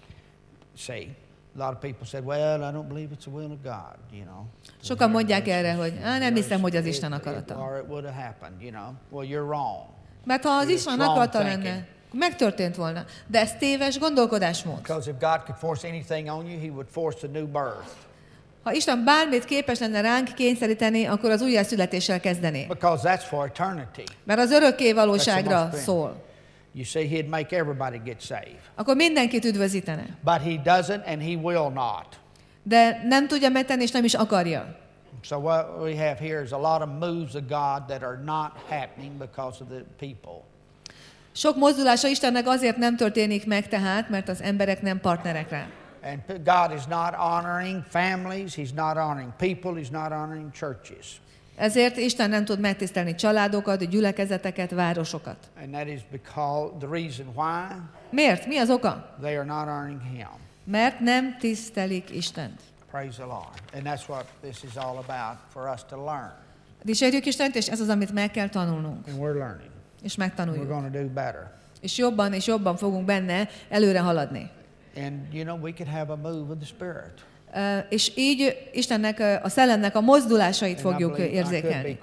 See, a lot of people said, well, I don't believe it's the will of God, you know. Sokan mondják erre, hogy á, nem hiszem, hogy az Isten akarata. Or it would have happened, you know. Well, you're wrong. Mert ha az Isten akarata lenne, megtörtént volna. De ez téves gondolkodásmód. Because if God could force anything on you, he would force a new birth. Ha Isten bármit képes lenne ránk kényszeríteni, akkor az újjászületéssel kezdené. Because that's for eternity. Mert az örökké valóságra szól. You see, he'd make everybody get saved. Akkor mindenkit üdvözítene. But he doesn't and he will not. De nem tudja megtenni, és nem is akarja. So what we have here is a lot of moves of God that are not happening because of the people. Sok mozdulása Istennek azért nem történik meg tehát, mert az emberek nem partnerek rá. And God is not honoring families, he's not honoring people, he's not honoring churches. Ezért Isten nem tud megtisztelni családokat, gyülekezeteket, városokat. And that is because the reason why. Miért? Mi az oka? They are not honoring him. Mert nem tisztelik Istent. Praise the Lord. And that's what this is all about for us to learn. Dicsérjük Istent, és ez az, amit meg kell tanulnunk. And we're learning. És megtanuljuk. We're going to do better. És jobban és jobban fogunk benne előre haladni. And you know, we could have a move of the Spirit. Uh, és így Istennek, a szellemnek a mozdulásait fogjuk érzékelni.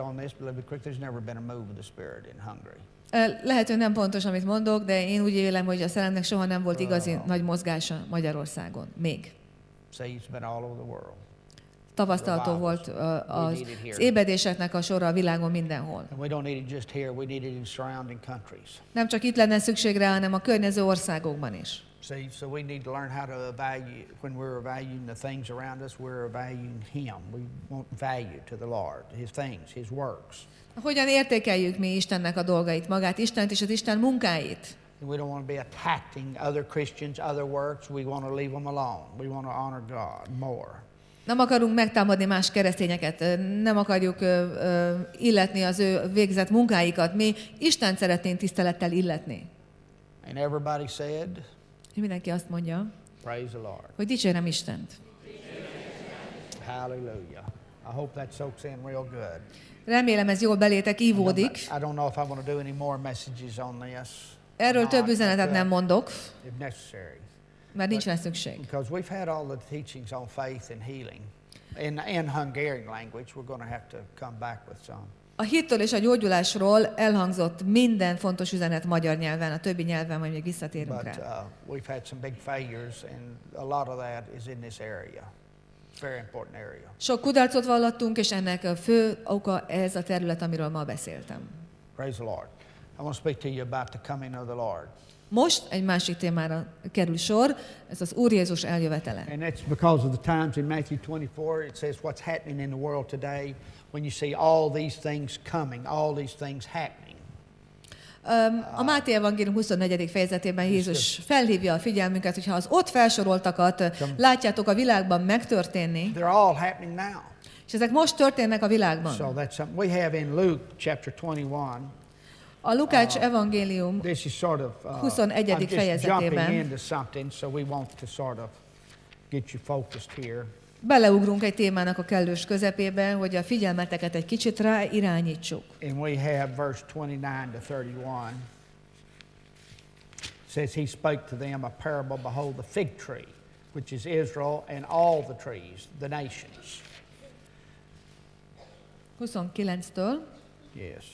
Uh, lehet, hogy nem pontos, amit mondok, de én úgy élem, hogy a szellemnek soha nem volt igazi uh, nagy mozgása Magyarországon. Még. Tapasztalható volt uh, az, az ébredéseknek a sora a világon mindenhol. Nem csak itt lenne szükség rá, hanem a környező országokban is. See, so we need to learn how to evaluate, when we're evaluating the things around us, we're evaluating him. We want value to the Lord, his things, his works. Hogyan értékeljük mi Istennek a dolgait, magát Istent és az Isten munkáit? We don't want to be attacking other Christians, other works. We want to leave them alone. We want to honor God more. Nem akarunk megtámadni más keresztényeket, nem akarjuk uh, uh, illetni az ő végzett munkáikat. Mi Istent szeretnénk tisztelettel illetni. And everybody said, És mindenki azt mondja, Praise the Lord. hogy dicsérem Istent. Hallelujah. I hope that soaks in real good. Remélem ez jól belétek ívódik. I don't know if I want to do any more messages on this. Erről több üzenetet nem mondok, If necessary. mert nincs rá szükség. Because we've had all the teachings on faith and healing. In, in Hungarian language, we're going to have to come back with some. A hittől és a gyógyulásról elhangzott minden fontos üzenet magyar nyelven, a többi nyelven majd még visszatérünk But rá. uh, we've had some big failures, and a lot of that is in this area. Very important area. Sok kudarcot vallottunk, és ennek a fő oka ez a terület, amiről ma beszéltem. Praise the Lord. I want to speak to you about the coming of the Lord. Most egy másik témára kerül sor, ez az Úr Jézus eljövetele. And that's because of the times in Matthew twenty-four, it says what's happening in the world today when you see all these things coming, all these things happening. Um, a Máté evangélium huszonnegyedik fejezetében Jézus felhívja a figyelmünket, hogyha az ott felsoroltakat látjátok a világban megtörténni, They're all happening now. és ezek most történnek a világban. So that's something we have in Luke chapter twenty-one. A Lukács evangélium This is sort of uh, huszonegyedik I'm just jumping fejezetében into something, so we want to sort of get you focused here. beleugrunk egy témának a kellős közepébe, hogy a figyelmeteket egy kicsit rá irányítsuk. And we have verse twenty-nine to thirty-one. It says, he spake to them a parable, behold the fig tree, which is Israel, and all the trees, the nations. huszonkilenctől Yes.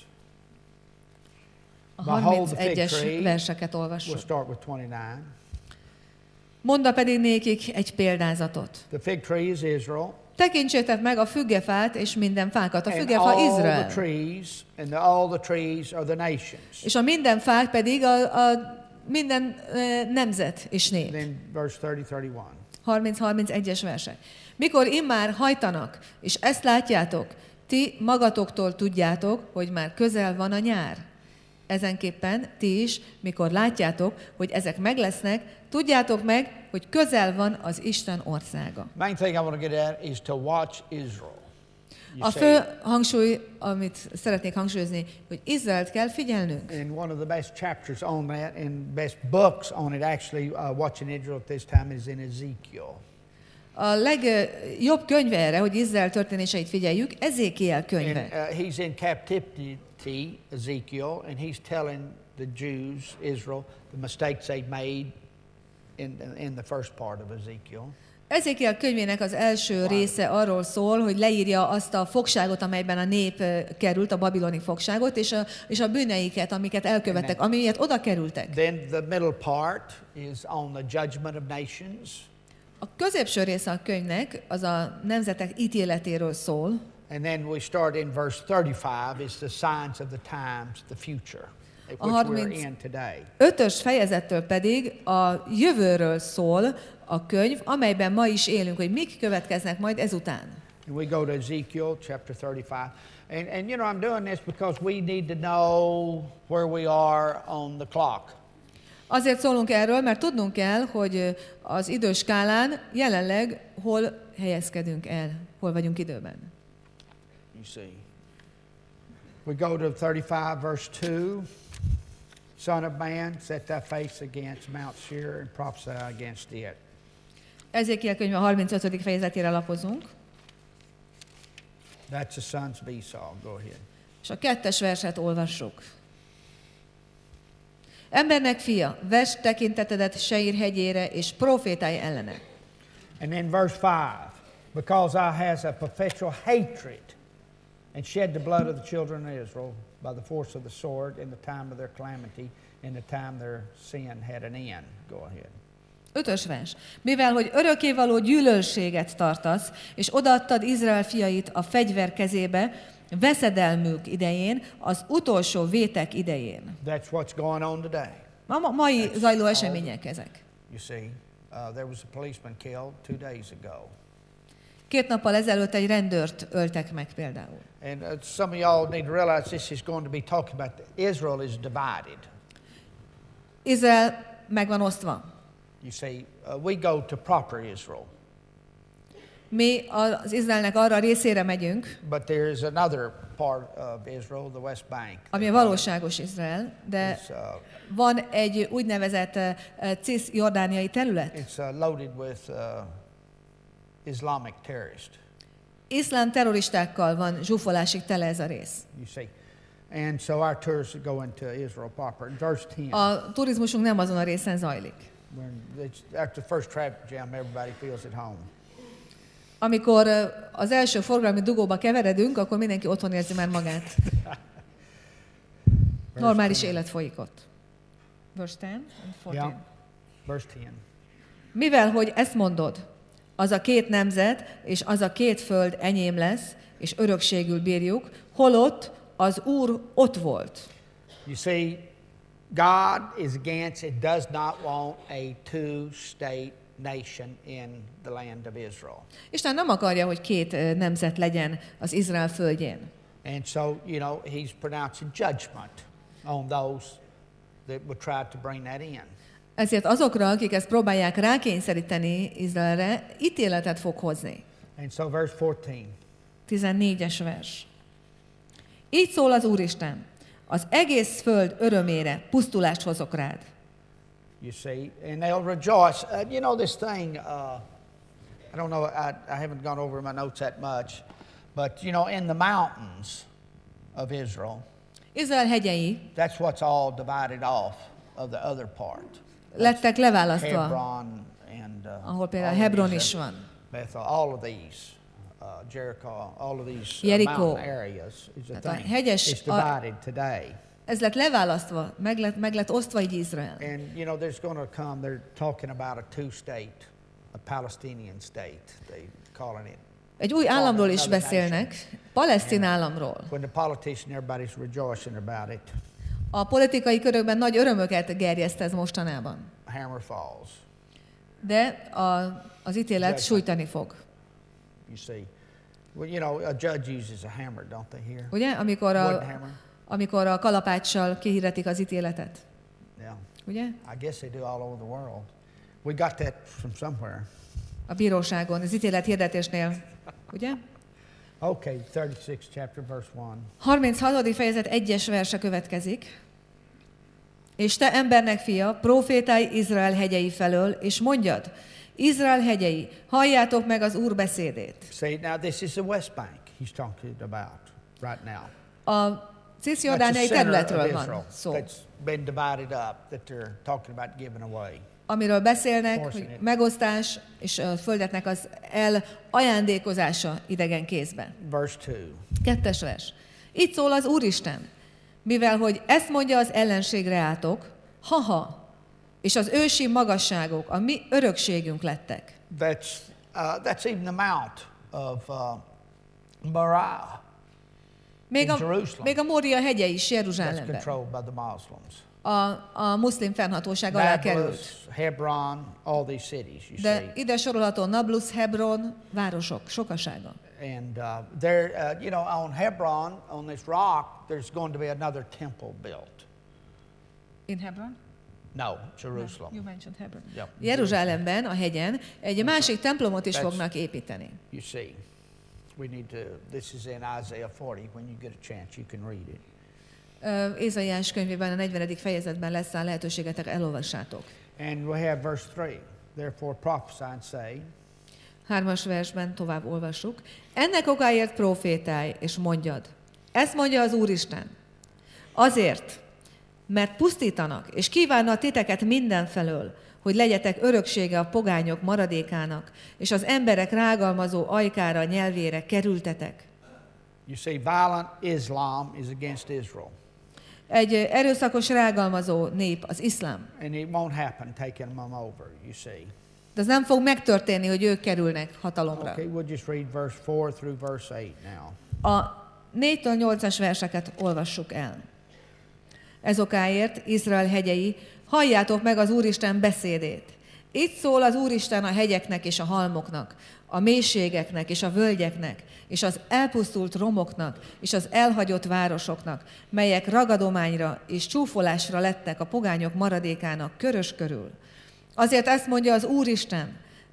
a Behold the fig harmincegyes tree. verseket We'll olvassuk. start with twenty-nine. Mondd pedig nékik egy példázatot. The fig tree is Israel. Tekintsétek meg a függefát és minden fákat. A And fügefa all the Izrael. trees, and the, all the trees are the nations. És a minden fák pedig a, a minden e, nemzet és nép. Then verse thirty, thirty-one. harminc-harmincegyes versek. Mikor immár hajtanak, és ezt látjátok, ti magatoktól tudjátok, hogy már közel van a nyár. Ezenképpen ti is, mikor látjátok, hogy ezek meg lesznek, tudjátok meg, hogy közel van az Isten országa. Main thing I want to get at is to watch Israel. You A see, fő hangsúly, amit szeretnék hangsúlyozni, hogy Izraelt kell figyelnünk. and one of the best chapters on that and best books on it actually uh, watching Israel at this time is in Ezekiel. A legjobb könyve erre, hogy Izrael történéseit figyeljük, Ezékiel könyve. And uh, he's in captivity, Ezekiel, and he's telling the Jews, Israel, the mistakes they made in, in the first part of Ezekiel. Ezékiel könyvének az első része arról szól, hogy leírja azt a fogságot, amelyben a nép került, a babiloni fogságot, és a, és a bűneiket, amiket elkövettek, amiért oda kerültek. Then the middle part is on the judgment of nations. A középső része a könyvnek az a nemzetek ítéletéről szól, And then we start in verse thirty-five is the signs of the times, the future, which we're harminc- in today. ötös fejezettől pedig a jövőről szól a könyv, amelyben ma is élünk, hogy mik következnek majd ezután. And we go to Ezekiel chapter thirty-five. And, and you know, I'm doing this because we need to know where we are on the clock. Azért szólunk erről, mert tudnunk kell, hogy az időskálán jelenleg hol helyezkedünk el, hol vagyunk időben. You see. We go to thirty-five, verse two. Son of man, set thy face against Mount Seir and prophesy against it. Ezékiel könyv a harmincötödik fejezetére lapozunk, That's the sons of Esau. Go ahead. és a kettes verset olvassuk. Embernek fia, vesd tekintetedet Seir hegyére, és profétálj ellene. And then verse five. Because thou hast a perpetual hatred and shed the blood of the children of Israel by the force of the sword in the time of their calamity, in the time their sin had an end. Go ahead. Ötös vers. Mivel, hogy örökkévaló gyűlölséget tartasz, és odaadtad Izrael fiait a fegyver kezébe, veszedelmük idején, az utolsó vétek idején. That's what's going on today. Ma, ma mai zajló események ezek. You see, uh, there was a policeman killed two days ago. Két nappal ezelőtt egy rendőrt öltek meg például. And uh, some of y'all need to realize this is going to be talking about Israel is divided. Izrael meg van osztva. You see, uh, we go to proper Israel. Mi az Izraelnek arra a részére megyünk, but there is another part of Israel, the West Bank. ami a valóságos Izrael, de It's, uh, van egy úgynevezett uh, cisjordániai terület. it's uh, loaded with uh, Islamic terrorists. Iszlám terroristákkal van zsúfolásig tele ez a rész. You see. And so our tours go into Israel proper. Verse ten. A turizmusunk nem azon a részen zajlik. When it's, after the first traffic jam, everybody feels at home. Amikor uh, az első forgalmi dugóba keveredünk, akkor mindenki otthon érzi már magát. Normális élet folyik ott. Verse ten and fourteen. Yeah. Verse ten. Mivel, hogy ezt mondod, az a két nemzet és az a két föld enyém lesz, és örökségül bírjuk, holott az Úr ott volt. You see, God is against, it does not want a two-state nation in the land of Israel. Isten nem akarja, hogy két uh, nemzet legyen az Izrael földjén. And so, you know, he's pronouncing judgment on those that would try to bring that in. Ezért azokra, akik ezt próbálják rákényszeríteni Izraelre, ítéletet fog hozni. And so verse fourteen. tizennégyes vers. Így szól az Úristen, az egész föld örömére pusztulást hozok rád. You see, and they'll rejoice. Uh, you know this thing, uh, I don't know, I, I haven't gone over my notes that much, but you know, in the mountains of Israel, Izrael hegyei that's what's all divided off of the other part. lettek leválasztva, Hebron and uh, ahol például all of Hebron these, is van. Bethel, all of these, uh, Jericho, all of these uh, Jericho. mountain areas is a Tehát a thing. hegyes- It's divided today. Ez lett leválasztva, meg lett, meg lett osztva így Izrael. And you know, there's going to come, they're talking about a two-state, a Palestinian state, they calling it. Egy új államról is beszélnek, palesztin államról. When the politician, everybody's rejoicing about it. A politikai körökben nagy örömöket gerjeszt ez mostanában. A hammer falls, De a, az ítélet sújtani fog. you see. Well, you know, a judge uses a hammer, don't they here? Ugye? Amikor Wooden a, hammer. amikor a kalapáccsal kihirdetik az ítéletet. Yeah. Ugye? I guess they do all over the world. We got that from somewhere. A bíróságon, az ítélet hirdetésnél. Ugye? Okay, thirty-six chapter verse one. harminchatodik fejezet egyes verse következik. És te embernek fia, profétálj Izrael hegyei felől, és mondjad, Izrael hegyei, halljátok meg az Úr beszédét. See, now this is the West Bank he's talking about right now. A That's the cisjordániai center of területről van Israel szó, that's been divided up, that they're talking about giving away. amiről beszélnek, Forcing hogy it. megosztás és a földetnek az elajándékozása idegen kézben. Verse two. Kettes vers. Így szól az Úristen, mivel hogy ezt mondja az ellenségre álltok, haha, és az ősi magasságok a mi örökségünk lettek. That's, uh, that's even the mount of uh, Moriah Még in a, Jerusalem. még a Mória hegye is That's Jeruzsálemben. controlled by the Muslims. A, a muszlim fennhatóság alá került. Nablus, Hebron, all these cities, you De see. ide sorolható Nablus, Hebron, városok sokasága. And uh, there, uh, you know, on Hebron, on this rock, there's going to be another temple built. In Hebron? No, Jerusalem. You mentioned Hebron. Yep. Jeruzsálemben, a hegyen, egy másik templomot is That's- fognak építeni. You see, we need to, this is in Isaiah forty. When you get a chance, you can read it. Ö, Ézaiás könyvében a negyvenedik fejezetben lesz a lehetőségetek, elolvassátok. And we have verse three. Therefore prophesy and say, Hármas versben tovább olvassuk. Ennek okáért profétálj, és mondjad. Ezt mondja az Úristen. Azért, mert pusztítanak, és kívánnak titeket mindenfelől, hogy legyetek öröksége a pogányok maradékának, és az emberek rágalmazó ajkára, nyelvére kerültetek. you see, violent Islam is against Israel. Egy erőszakos rágalmazó nép, az iszlám. And it won't happen taking them over, you see. De ez nem fog megtörténni, hogy ők kerülnek hatalomra. Okay, we'll just read verse four through verse eight now. A négytől nyolcas verseket olvassuk el. Ez okáért, Izrael hegyei, halljátok meg az Úristen beszédét. Itt szól az Úristen a hegyeknek és a halmoknak, a mélységeknek és a völgyeknek, és az elpusztult romoknak, és az elhagyott városoknak, melyek ragadományra és csúfolásra lettek a pogányok maradékának körös körül. Azért ezt mondja az Úristen,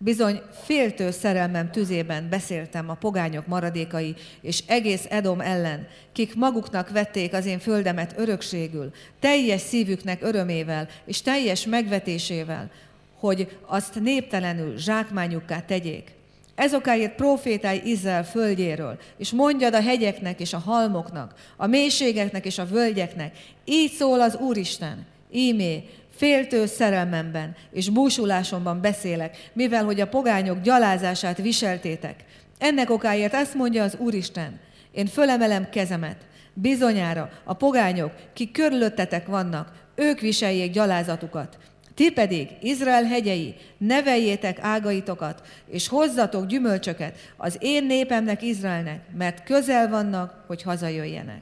Bizony féltő szerelmem tüzében beszéltem a pogányok maradékai és egész Edom ellen, kik maguknak vették az én földemet örökségül, teljes szívüknek örömével és teljes megvetésével, hogy azt néptelenül zsákmányukká tegyék. Ezokáért profétálj Izrael földjéről, és mondjad a hegyeknek és a halmoknak, a mélységeknek és a völgyeknek, így szól az Úristen, ímé, féltő szerelmemben és búsulásomban beszélek, mivel hogy a pogányok gyalázását viseltétek. Ennek okáért ezt mondja az Úristen, én fölemelem kezemet, bizonyára a pogányok, kik körülöttetek vannak, ők viseljék gyalázatukat. Ti pedig, Izrael hegyei, neveljétek ágaitokat, és hozzatok gyümölcsöket az én népemnek, Izraelnek, mert közel vannak, hogy hazajöjjenek.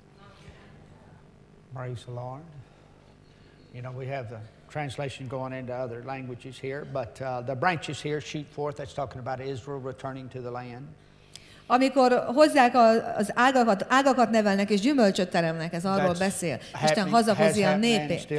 Praise the Lord. You know, we have the translation going into other languages here, but uh, the branches here shoot forth. That's talking about Israel returning to the land. Amikor hozzák az ágakat, ágakat nevelnek és gyümölcsöt teremnek, ez arról That's beszél. Isten hazahozza a népét.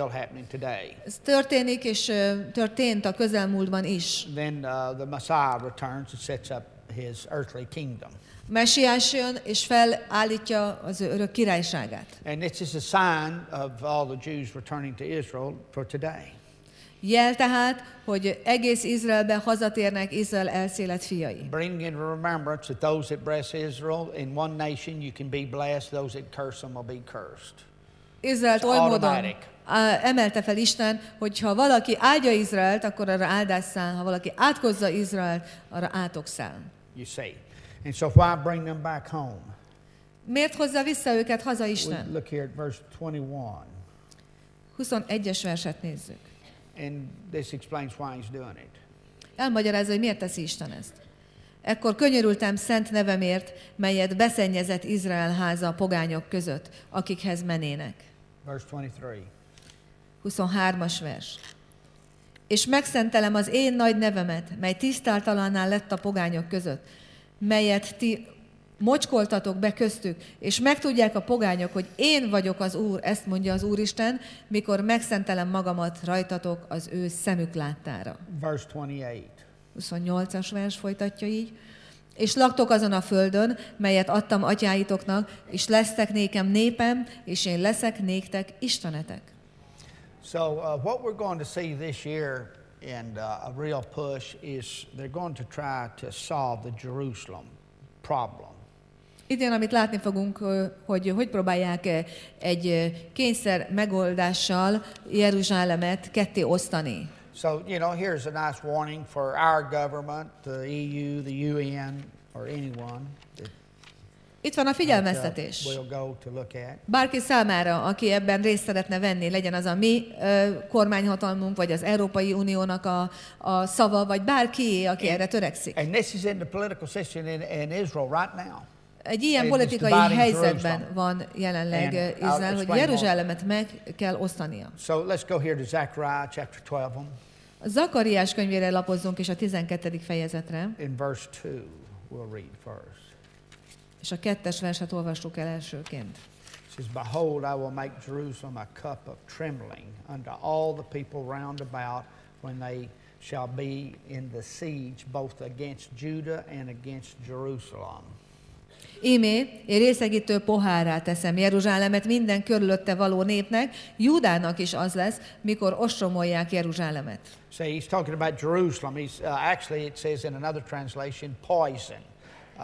Ez történik és történt a közelmúltban is. Then uh, the Messiah returns and sets up his earthly kingdom. Messiás jön és felállítja az ő örök királyságát. And this is a sign of all the Jews returning to Israel for today. Jel tehát, hogy egész Izraelbe hazatérnek Izrael elszélet fiai. Bring into remembrance that those that bless Israel in one nation you can be blessed, those that curse them will be cursed. Izraelt oly módon emelte fel Isten, hogy ha valaki áldja Izraelt, akkor arra áldás száll, ha valaki átkozza Izraelt, arra átok száll. You see. And so why bring them back home? Miért hozza vissza őket haza Isten? We look here at verse twenty-one. huszonegyes verset nézzük. And this explains why he's doing it. Elmagyarázza, hogy miért teszi Isten ezt. Ekkor könyörültem szent nevemért, melyet beszennyezett Izrael háza a pogányok között, akikhez menének. Verse twenty-three. huszonhármas vers. És megszentelem az én nagy nevemet, mely tisztáltalanná lett a pogányok között, melyet ti mocskoltatok be köztük, és megtudják a pogányok, hogy én vagyok az Úr, ezt mondja az Úristen, mikor megszentelem magamat rajtatok az ő szemük láttára. Verse twenty-eight. huszonnyolcas vers folytatja így. És laktok azon a földön, melyet adtam atyáitoknak, és lesztek nékem népem, és én leszek néktek istenetek. So uh, what we're going to see this year and uh, a real push is they're going to try to solve the Jerusalem problem. Idén, amit látni fogunk, hogy hogy próbálják egy kényszer megoldással Jeruzsálemet ketté osztani. So, you know, here's a nice warning for our government, the E U, the U N, or anyone. Itt van a figyelmeztetés. We'll go to look at. Bárki számára, aki ebben részt szeretne venni, legyen az a mi uh, kormányhatalmunk, vagy az Európai Uniónak a, a szava, vagy bárki, aki erre törekszik. And this is in the political system in, in Israel right now. Egy ilyen politikai helyzetben van jelenleg Izrael, hogy Jeruzsálemet meg kell osztania. So let's go here to Zechariah chapter twelve. A Zakariás könyvére lapozzunk, és a tizenkettedik fejezetre. In verse two we'll read first. És a kettes verset olvassuk el elsőként. It says, Behold, I will make Jerusalem a cup of trembling unto all the people round about when they shall be in the siege both against Judah and against Jerusalem. Ímé, én részegítő pohárrá teszem Jeruzsálemet minden körülötte való népnek, Júdának is az lesz, mikor ostromolják Jeruzsálemet. So he's talking about Jerusalem. He's uh, actually it says in another translation poison uh,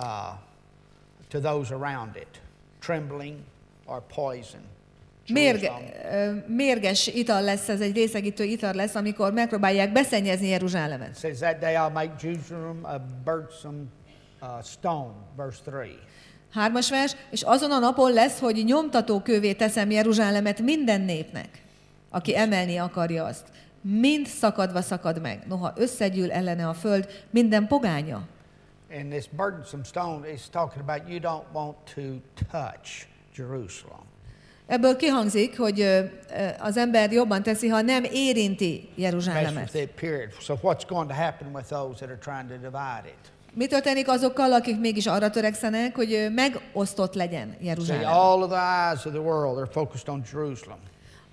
to those around it, trembling or poison. Mérge, mérges ital lesz, ez egy részegítő ital lesz, amikor megpróbálják beszennyezni Jeruzsálemet. It says that day I'll make Jerusalem a burdensome uh, stone, verse three. Hármas vers, és azon a napon lesz, hogy nyomtatókővé teszem Jeruzsálemet minden népnek, aki emelni akarja azt. Mind szakadva szakad meg, noha összegyűl ellene a föld minden pogánya. And this burdensome stone is talking about you don't want to touch Jerusalem. Ebből kihangzik, hogy az ember jobban teszi, ha nem érinti Jeruzsálemet. So what's going to happen with those that are trying to divide it? Mi történik azokkal, akik mégis arra törekszenek, hogy megosztott legyen Jeruzsálem? See, all of the eyes of the world are focused on Jerusalem.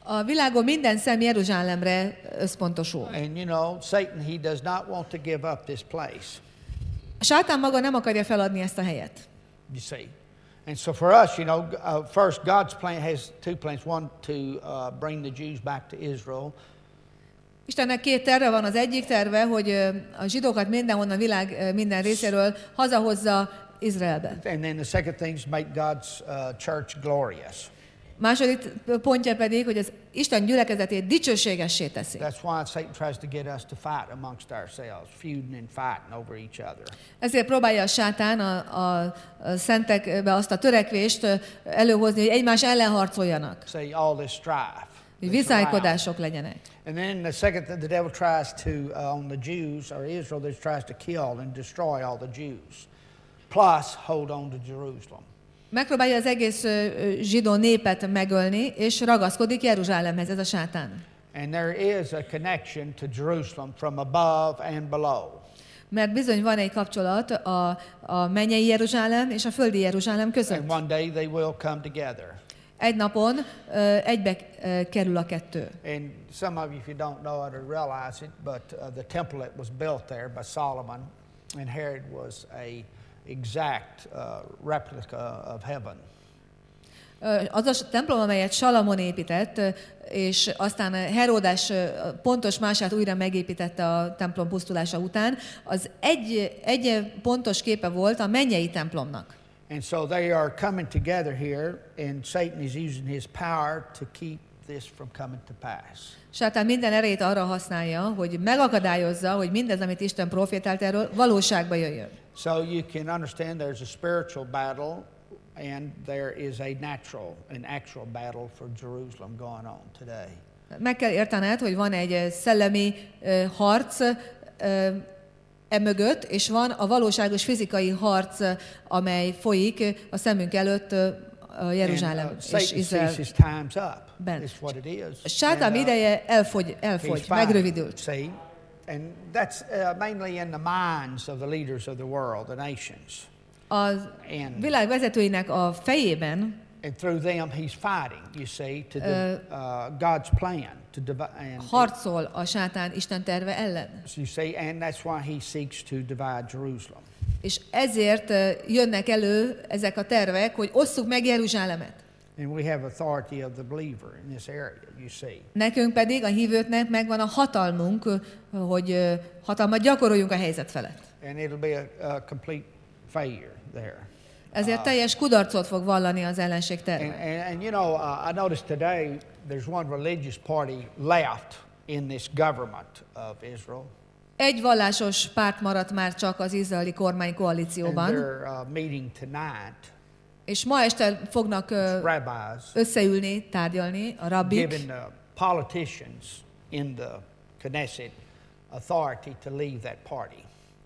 A világon minden szem Jeruzsálemre összpontosul. And you know, Satan, he does not want to give up this place. A sátán maga nem akarja feladni ezt a helyet. You see. And so for us, you know, uh, first God's plan has two plans. One to uh, bring the Jews back to Israel. Istennek két terve van. Az egyik terve, hogy a zsidókat mindenhonnan, világ minden részéről hazahozza Izraelbe. And then the second thing is make God's uh, church glorious. Második pontja pedig, hogy az Isten gyülekezetét dicsőségessé teszi. That's why Satan tries to get us to fight amongst ourselves, feuding and fighting over each other. Ezért próbálja a sátán a, a, a szentekbe azt a törekvést előhozni, hogy egymás ellen harcoljanak. See, all this strife. Hogy viszálykodások legyenek. And then the second thing, the devil tries to, uh, on the Jews, or Israel, he tries to kill and destroy all the Jews. Plus, hold on to Jerusalem. Megpróbálja az egész zsidó népet megölni, és ragaszkodik Jeruzsálemhez, ez a sátán. And there is a connection to Jerusalem from above and below. Mert bizony van egy kapcsolat a, a mennyei Jeruzsálem és a földi Jeruzsálem között. And one day they will come together. Egy napon uh, egybe uh, kerül a kettő. And some of you, if you don't know it or realize it, but uh, the temple that was built there by Solomon, and Herod was a exact uh, replica of heaven. Az a templom, amelyet Salamon épített, és aztán Heródes pontos mását újra megépítette a templom pusztulása után, az egy, egy pontos képe volt a mennyei templomnak. And so they are coming together here, and Satan is using his power to keep this from coming to pass. Sátán minden erejét arra használja, hogy megakadályozza, hogy mindez, amit Isten profétált erről, valóságba jöjjön. So you can understand there's a spiritual battle and there is a natural, an actual battle for Jerusalem going on today. Meg kell értened, hogy van egy szellemi uh, harc uh, emögött, és van a valóságos fizikai harc, amely folyik a szemünk előtt uh, Jeruzsálem and, uh, és Izrael. Ben. Sátán ideje elfogy, elfogy megrövidült. See? And that's uh, mainly in the minds of the leaders of the world, the nations. A világ vezetőinek a fejében and through them he's fighting, you see, to the, uh, God's plan to divide. Harcol a sátán Isten terve ellen. You see, and that's why he seeks to divide Jerusalem. És ezért uh, jönnek elő ezek a tervek, hogy osszuk meg Jeruzsálemet. And we have authority of the believer in this area, you see. Nekünk pedig a hívőknek megvan a hatalmunk, hogy hatalmat gyakoroljunk a helyzet felett. And it'll be a, a complete failure there. Ezért teljes kudarcot fog vallani az ellenség terve. And, and, and you know, uh, I noticed today there's one religious party left in this government of Israel. Egy vallásos párt maradt már csak az izraeli kormány koalícióban. And they're uh, meeting tonight. És ma este fognak uh, összeülni, tárgyalni a rabbik. Giving the politicians in the Knesset authority to leave that party.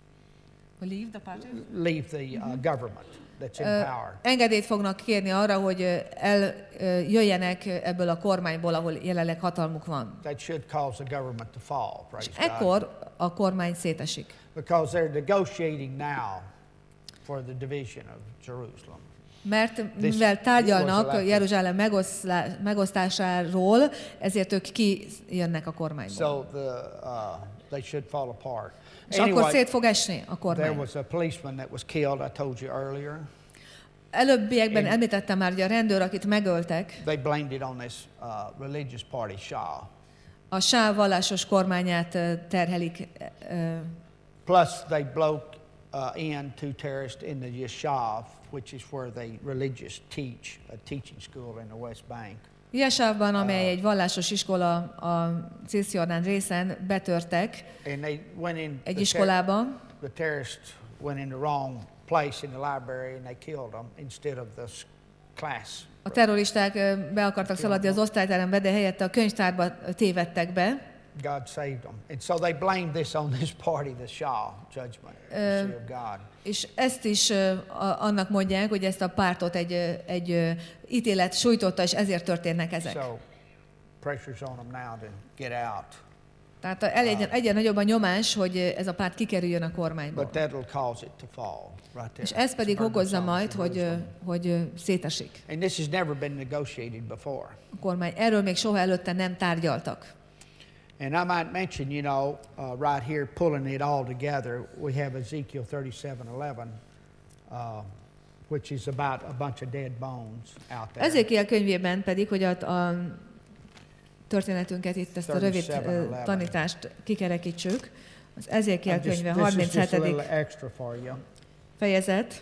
Leave the party? Leave the uh, government that's in power. Uh, engedélyt fognak kérni arra, hogy eljöjjenek ebből a kormányból, ahol jelenleg hatalmuk van. That should cause the government to fall. Praise God. Ekkor a kormány szétesik. Because they're negotiating now for the division of Jerusalem. Mert mivel tárgyalnak Jeruzsálem megosztásáról, ezért ők kijönnek a kormányból. So the, uh, they should fall apart. És anyway, akkor szét fog esni a kormány. There was a policeman that was killed, I told you earlier. Előbbiekben And említettem már, hogy a rendőr, akit megöltek. They blamed it on this uh, religious party, Shah. A Shah vallásos kormányát terhelik. Uh, Plus they broke uh, in two terrorists in the Yeshav, which is where they religious teach, a teaching school in the West Bank. Yeshavban, amely egy vallásos iskola a Cisjordán részen, betörtek egy iskolába. The terrorists went in the wrong place in the library and they killed them instead of the class. A terroristák be akartak szaladni az osztályterembe, de helyette a könyvtárba tévedtek be. God saved them. And so they blamed this on this party, the Shah judgment, the uh, of God. És ezt is uh, annak mondják, hogy ezt a pártot egy, egy uh, ítélet sújtotta, és ezért történnek ezek. So pressure's on them now to get out. Tehát egyre, egyre nagyobb a nyomás, hogy ez a párt kikerüljön a kormányból. But that'll cause it to fall right there. És ez pedig okozza majd, hogy, hogy szétesik. And this has never been negotiated before. A kormány erről még soha előtte nem tárgyaltak. And I might mention, you know, uh, right here, pulling it all together, we have Ezekiel thirty-seven eleven, uh, which is about a bunch of dead bones out there. Ezékiel könyvében pedig, hogy a, a történetünket itt, ezt a rövid uh, tanítást kikerekítsük, az Ezékiel könyve harminchetedik fejezet.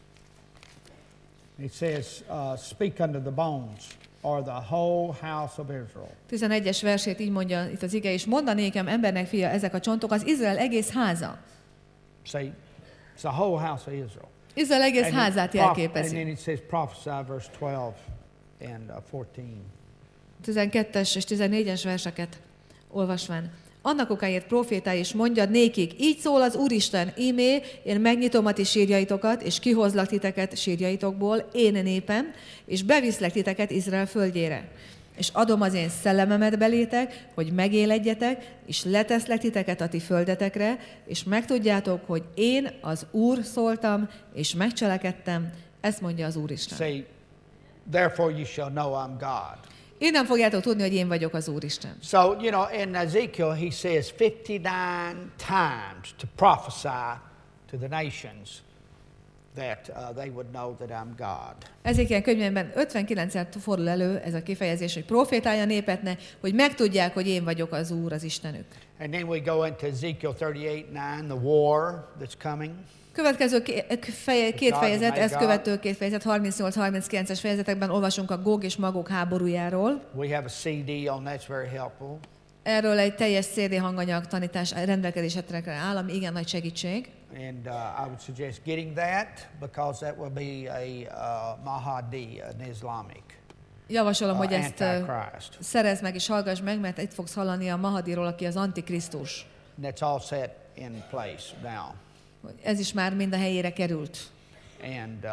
It says, uh, speak unto the bones, or the whole house of Israel. tizenegyes versét így mondja itt az ige, és mondd nékem, embernek fia, ezek a csontok az Izrael egész háza. See, it's the whole house of Israel. Izrael egész and házát jelképezi. And then it says prophesy verse twelve and uh, fourteen. tizenkettes és tizennégyes verseket olvasván. Annak okáért profétálj, és mondjad nékik, így szól az Úristen, ímé, én megnyitom a ti sírjaitokat, és kihozlak titeket sírjaitokból, én népem, és beviszlek titeket Izrael földjére. És adom az én szellememet belétek, hogy megéledjetek, és leteszlek titeket a ti földetekre, és megtudjátok, hogy én az Úr szóltam, és megcselekedtem, ezt mondja az Úristen. Say, therefore you shall know I'm God. Innen fogjátok tudni, hogy én vagyok az Úristen. So, you know, in Ezekiel he says fifty-nine times to prophesy to the nations that uh, they would know that I'm God. Ezekiel könyvében ötvenkilencszer fordul elő ez a kifejezés, hogy profétálj a népetnek, hogy megtudják, hogy én vagyok az Úr, az Istenük. And then we go into Ezekiel thirty-eight nine, the war that's coming. Következő két fejezet, ezt követő két fejezet, harmincnyolc harminckilences fejezetekben olvasunk a Góg és Magóg háborújáról. We have a C D on that's very helpful. Erről egy teljes cé dé hanganyag tanítás rendelkezésekre áll, ami igen nagy segítség. And uh, I would suggest getting that because that will be a uh, Mahdi, an Islamic. Javasolom, hogy uh, ezt uh, szerezd meg és hallgass meg, mert itt fogsz hallani a Mahadiról, aki az Antikrisztus. That's all set in place now. Ez is már mind a helyére került. And uh,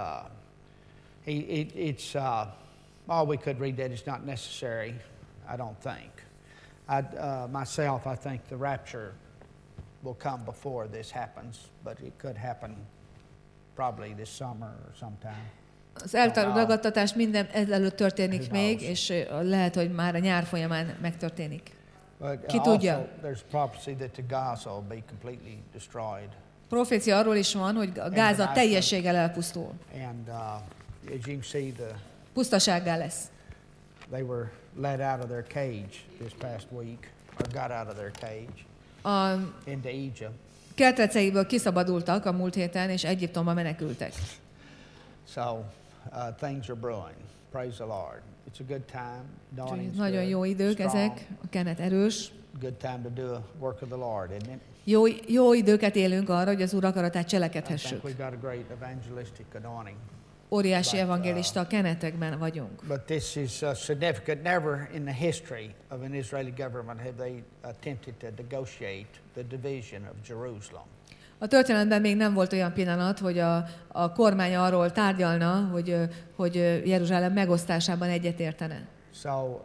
he, it, it's uh, all we could read that is not necessary, I don't think. I, uh, myself, I think the rapture will come before this happens, but it could happen probably this summer or sometime. Az elragadtatás minden előtt történik még, és lehet, hogy már a nyár folyamán megtörténik. Ki tudja? There's prophecy that the Gaza will be completely destroyed. Profécia arról is van, hogy a Gáza teljességgel elpusztul. And uh, as you can see, the pusztasággá lesz. They were let out of their cage this past week, or got out of their cage a into Egypt. Kerteceiből kiszabadultak a múlt héten, és Egyiptomba menekültek. So uh, things are brewing. Praise the Lord. It's a good time. Dawning's nagyon jó idők strong. ezek, a kenet erős. Good time to do a work of the Lord, isn't it? Jó, jó időket élünk arra, hogy az Úr akaratát cselekedhessük. Óriási evangélista kenetekben vagyunk. But this is uh, significant. Never in the history of an Israeli government have they attempted to negotiate the division of Jerusalem. A történelemben még nem volt olyan pillanat, hogy a, a kormány arról tárgyalna, hogy, hogy Jeruzsálem megosztásában egyetértene. So, uh,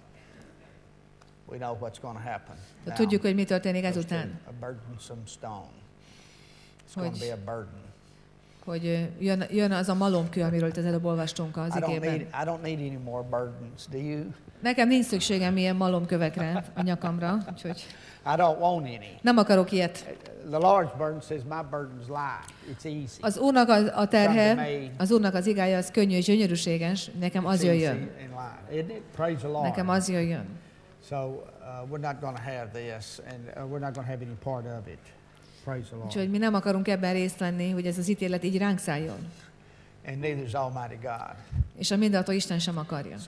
we know what's going to happen. Now, tudjuk, hogy mi történik ezután. A burdensome stone. It's going to be a burden. Hogy jön, jön az a malomkő, amiről az előbb olvastunk az igében. I don't need any more burdens, do you? Nekem nincs szükségem ilyen malomkövekre a nyakamra, úgyhogy I don't want any. Nem akarok ilyet. The Lord's burden says my burden's light. It's easy. Az Úrnak a, a terhe, az Úrnak az igája az könnyű és gyönyörűséges, nekem az jöjjön. Nekem az jöjjön. So uh, we're not going to have this, and uh, we're not going to have any part of it. Praise the Lord. Úgyhogy mi nem akarunk ebben részt venni, hogy ez az ítélet így ránk szálljon. And neither is Almighty God. És a mindenható Isten sem akarja.